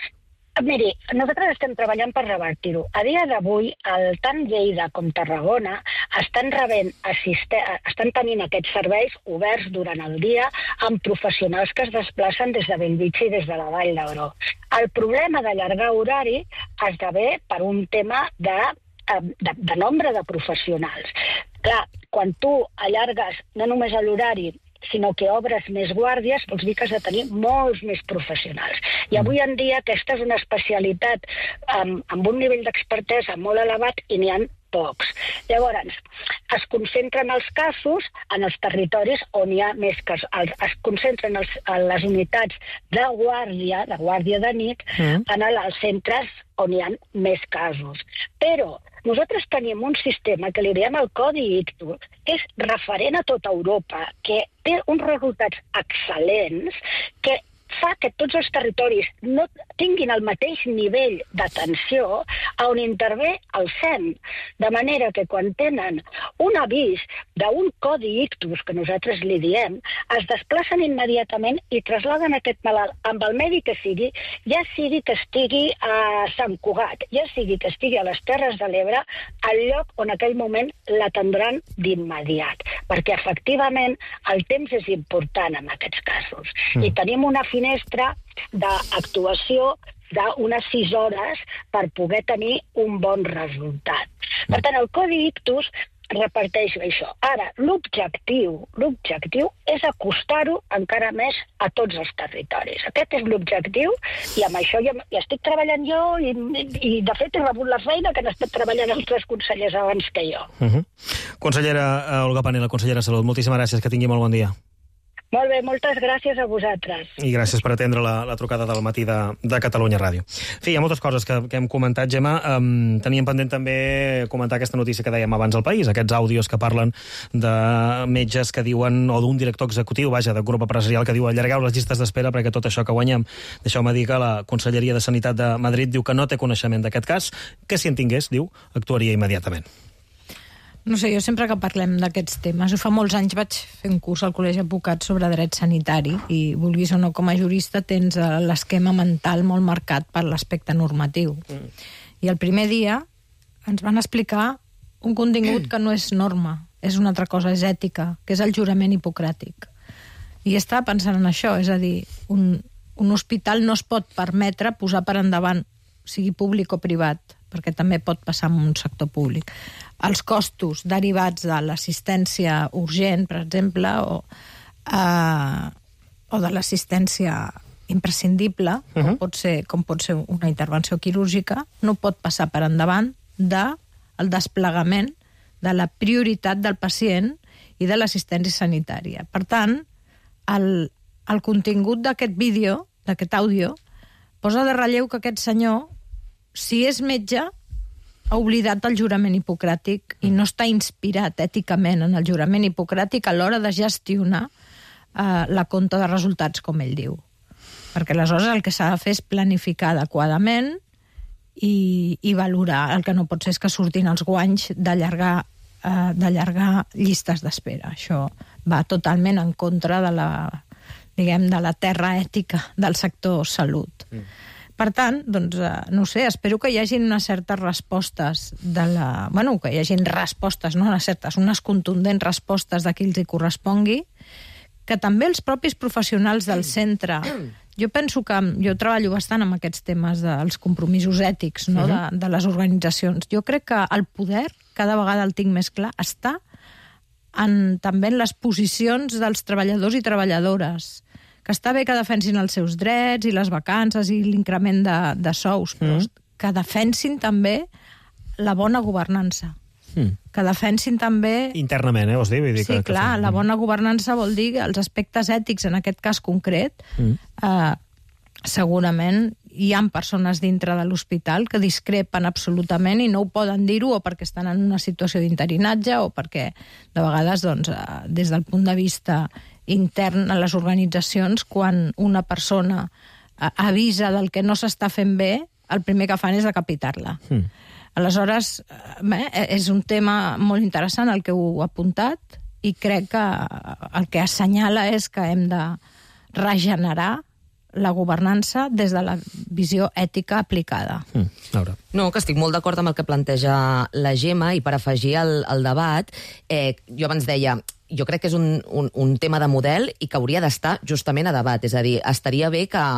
[SPEAKER 1] Miri, nosaltres estem treballant per revertir-ho. A dia d'avui, tant Lleida com Tarragona estan rebent assiste... estan tenint aquests serveis oberts durant el dia amb professionals que es desplacen des de Bellvitge i des de la Vall d'Hebron. El problema d'allargar horari esdevé per un tema de, de, de nombre de professionals. Clar, quan tu allargues no només l'horari, sinó que obres més guàrdies, vols dir que has de tenir molts més professionals. I avui en dia aquesta és una especialitat amb, amb un nivell d'expertesa molt elevat i n'hi ha pocs. Llavors, es concentren els casos en els territoris on hi ha més casos. Es concentren els, en les unitats de guàrdia, de guàrdia de nit, mm. en els centres on hi ha més casos. Però nosaltres tenim un sistema que li diem el Codi Ictus, que és referent a tota Europa, que té uns resultats excel·lents, que fa que tots els territoris no tinguin el mateix nivell d'atenció a on intervé el S E M. De manera que quan tenen un avís d'un codi ictus, que nosaltres li diem, es desplacen immediatament i trasladen aquest malalt amb el mèdic que sigui, ja sigui que estigui a Sant Cugat, ja sigui que estigui a les Terres de l'Ebre, al lloc on en aquell moment l'atendran d'immediat. Perquè efectivament el temps és important en aquests casos. Mm. I tenim una finestra d'actuació d'unes sis hores per poder tenir un bon resultat. Per tant, el Codi Ictus reparteix això. Ara, l'objectiu, l'objectiu és acostar-ho encara més a tots els territoris. Aquest és l'objectiu i amb això ja, ja estic treballant jo i, i de fet he rebut la feina que han estat treballant altres consellers abans que jo.
[SPEAKER 2] Uh-huh. Consellera Olga Panela, consellera de Salut, moltíssimes gràcies, que tingui molt bon dia.
[SPEAKER 1] Molt bé, moltes gràcies a vosaltres.
[SPEAKER 2] I gràcies per atendre la, la trucada del matí de, de Catalunya Ràdio. En fi, hi ha moltes coses que, que hem comentat, Gemma. Um, teníem pendent també comentar aquesta notícia que dèiem abans al País, aquests àudios que parlen de metges que diuen, o d'un director executiu, vaja, de grup empresarial, que diu allargueu les llistes d'espera perquè tot això que guanyem. Deixeu-me dir que la Conselleria de Sanitat de Madrid diu que no té coneixement d'aquest cas, que si en tingués, diu, actuaria immediatament.
[SPEAKER 7] No sé, jo sempre que parlem d'aquests temes, fa molts anys vaig fer un curs al Col·legi Advocats sobre dret sanitari i, vulguis o no, com a jurista tens l'esquema mental molt marcat per l'aspecte normatiu. Mm. I el primer dia ens van explicar un contingut que no és norma, és una altra cosa, és ètica, que és el jurament hipocràtic. I estava pensant en això, és a dir, un, un hospital no es pot permetre posar per endavant, sigui públic o privat, perquè també pot passar en un sector públic, els costos derivats de l'assistència urgent, per exemple, o, eh, o de l'assistència imprescindible, uh-huh. com, pot ser, com pot ser una intervenció quirúrgica, no pot passar per endavant del de desplegament de la prioritat del pacient i de l'assistència sanitària. Per tant, el, el contingut d'aquest vídeo, d'aquest àudio, posa de relleu que aquest senyor, si és metge, ha oblidat el jurament hipocràtic i no està inspirat èticament en el jurament hipocràtic a l'hora de gestionar eh, la compta de resultats, com ell diu. Perquè aleshores el que s'ha de fer és planificar adequadament i, i valorar. El que no pot ser és que surtin els guanys d'allargar eh, d'allargar llistes d'espera. Això va totalment en contra de la, diguem, de la terra ètica del sector salut. Mm. Per tant, doncs, no sé, espero que hi hagin unes certes respostes de la... Bueno, que hi hagin respostes, no unes certes, unes contundents respostes de qui els hi correspongui, que també els propis professionals del centre... Jo penso que... Jo treballo bastant amb aquests temes dels compromisos ètics, no?, de, de les organitzacions. Jo crec que el poder, cada vegada el tinc més clar, està en, també en les posicions dels treballadors i treballadores, que està bé que defensin els seus drets i les vacances i l'increment de, de sous, però mm. que defensin també la bona governança. Mm. Que defensin també...
[SPEAKER 2] Internament, eh, vols dir? Vull dir
[SPEAKER 7] sí,
[SPEAKER 2] que,
[SPEAKER 7] clar,
[SPEAKER 2] que...
[SPEAKER 7] la bona governança vol dir els aspectes ètics, en aquest cas concret, mm. eh, segurament hi ha persones dintre de l'hospital que discrepen absolutament i no ho poden dir-ho o perquè estan en una situació d'interinatge o perquè, de vegades, doncs, eh, des del punt de vista intern a les organitzacions, quan una persona avisa del que no s'està fent bé, el primer que fan és decapitar-la. Mm. Aleshores, bé, és un tema molt interessant el que heu apuntat i crec que el que assenyala és que hem de regenerar la governança des de la visió ètica aplicada.
[SPEAKER 2] Mm, Laura.
[SPEAKER 20] No, que estic molt d'acord amb el que planteja la Gemma i per afegir el, el debat, eh, jo abans deia, jo crec que és un, un, un tema de model i que hauria d'estar justament a debat. És a dir, estaria bé que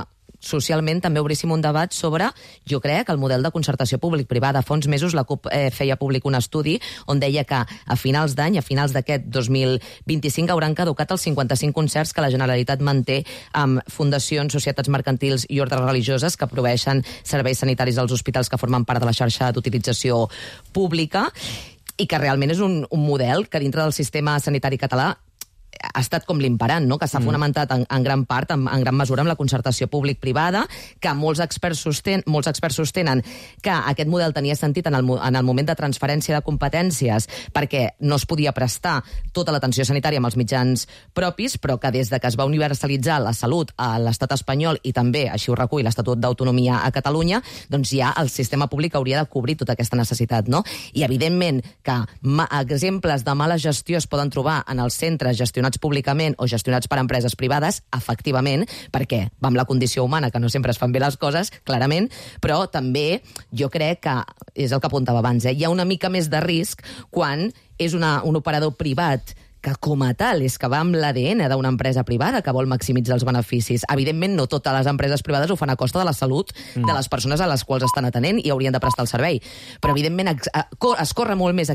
[SPEAKER 20] socialment també obríssim un debat sobre, jo crec, el model de concertació públic-privada. Fa uns mesos la CUP eh, feia públic un estudi on deia que a finals d'any, a finals d'aquest dos mil vint-i-cinc, hauran caducat els cinquanta-cinc concerts que la Generalitat manté amb fundacions, societats mercantils i ordres religioses que proveeixen serveis sanitaris als hospitals que formen part de la xarxa d'utilització pública, i que realment és un, un model que dintre del sistema sanitari català ha estat com l'imperant, no? Que s'ha mm. fonamentat en, en gran part, en, en gran mesura, amb la concertació públic-privada, que molts experts, sosten, molts experts sostenen que aquest model tenia sentit en el, en el moment de transferència de competències perquè no es podia prestar tota l'atenció sanitària amb els mitjans propis, però que des de que es va universalitzar la salut a l'estat espanyol i també, així ho recull l'Estatut d'Autonomia a Catalunya, doncs ja el sistema públic hauria de cobrir tota aquesta necessitat, no? I evidentment que exemples de mala gestió es poden trobar en els centres gestionats públicament o gestionats per empreses privades, efectivament, perquè va amb la condició humana, que no sempre es fan bé les coses, clarament, però també jo crec que, és el que apuntava abans, eh, hi ha una mica més de risc quan és una, un operador privat que com a tal és que va amb l'A D N d'una empresa privada que vol maximitzar els beneficis. Evidentment, no totes les empreses privades ho fan a costa de la salut mm. de les persones a les quals estan atenent i haurien de prestar el servei. Però, evidentment, es corre molt més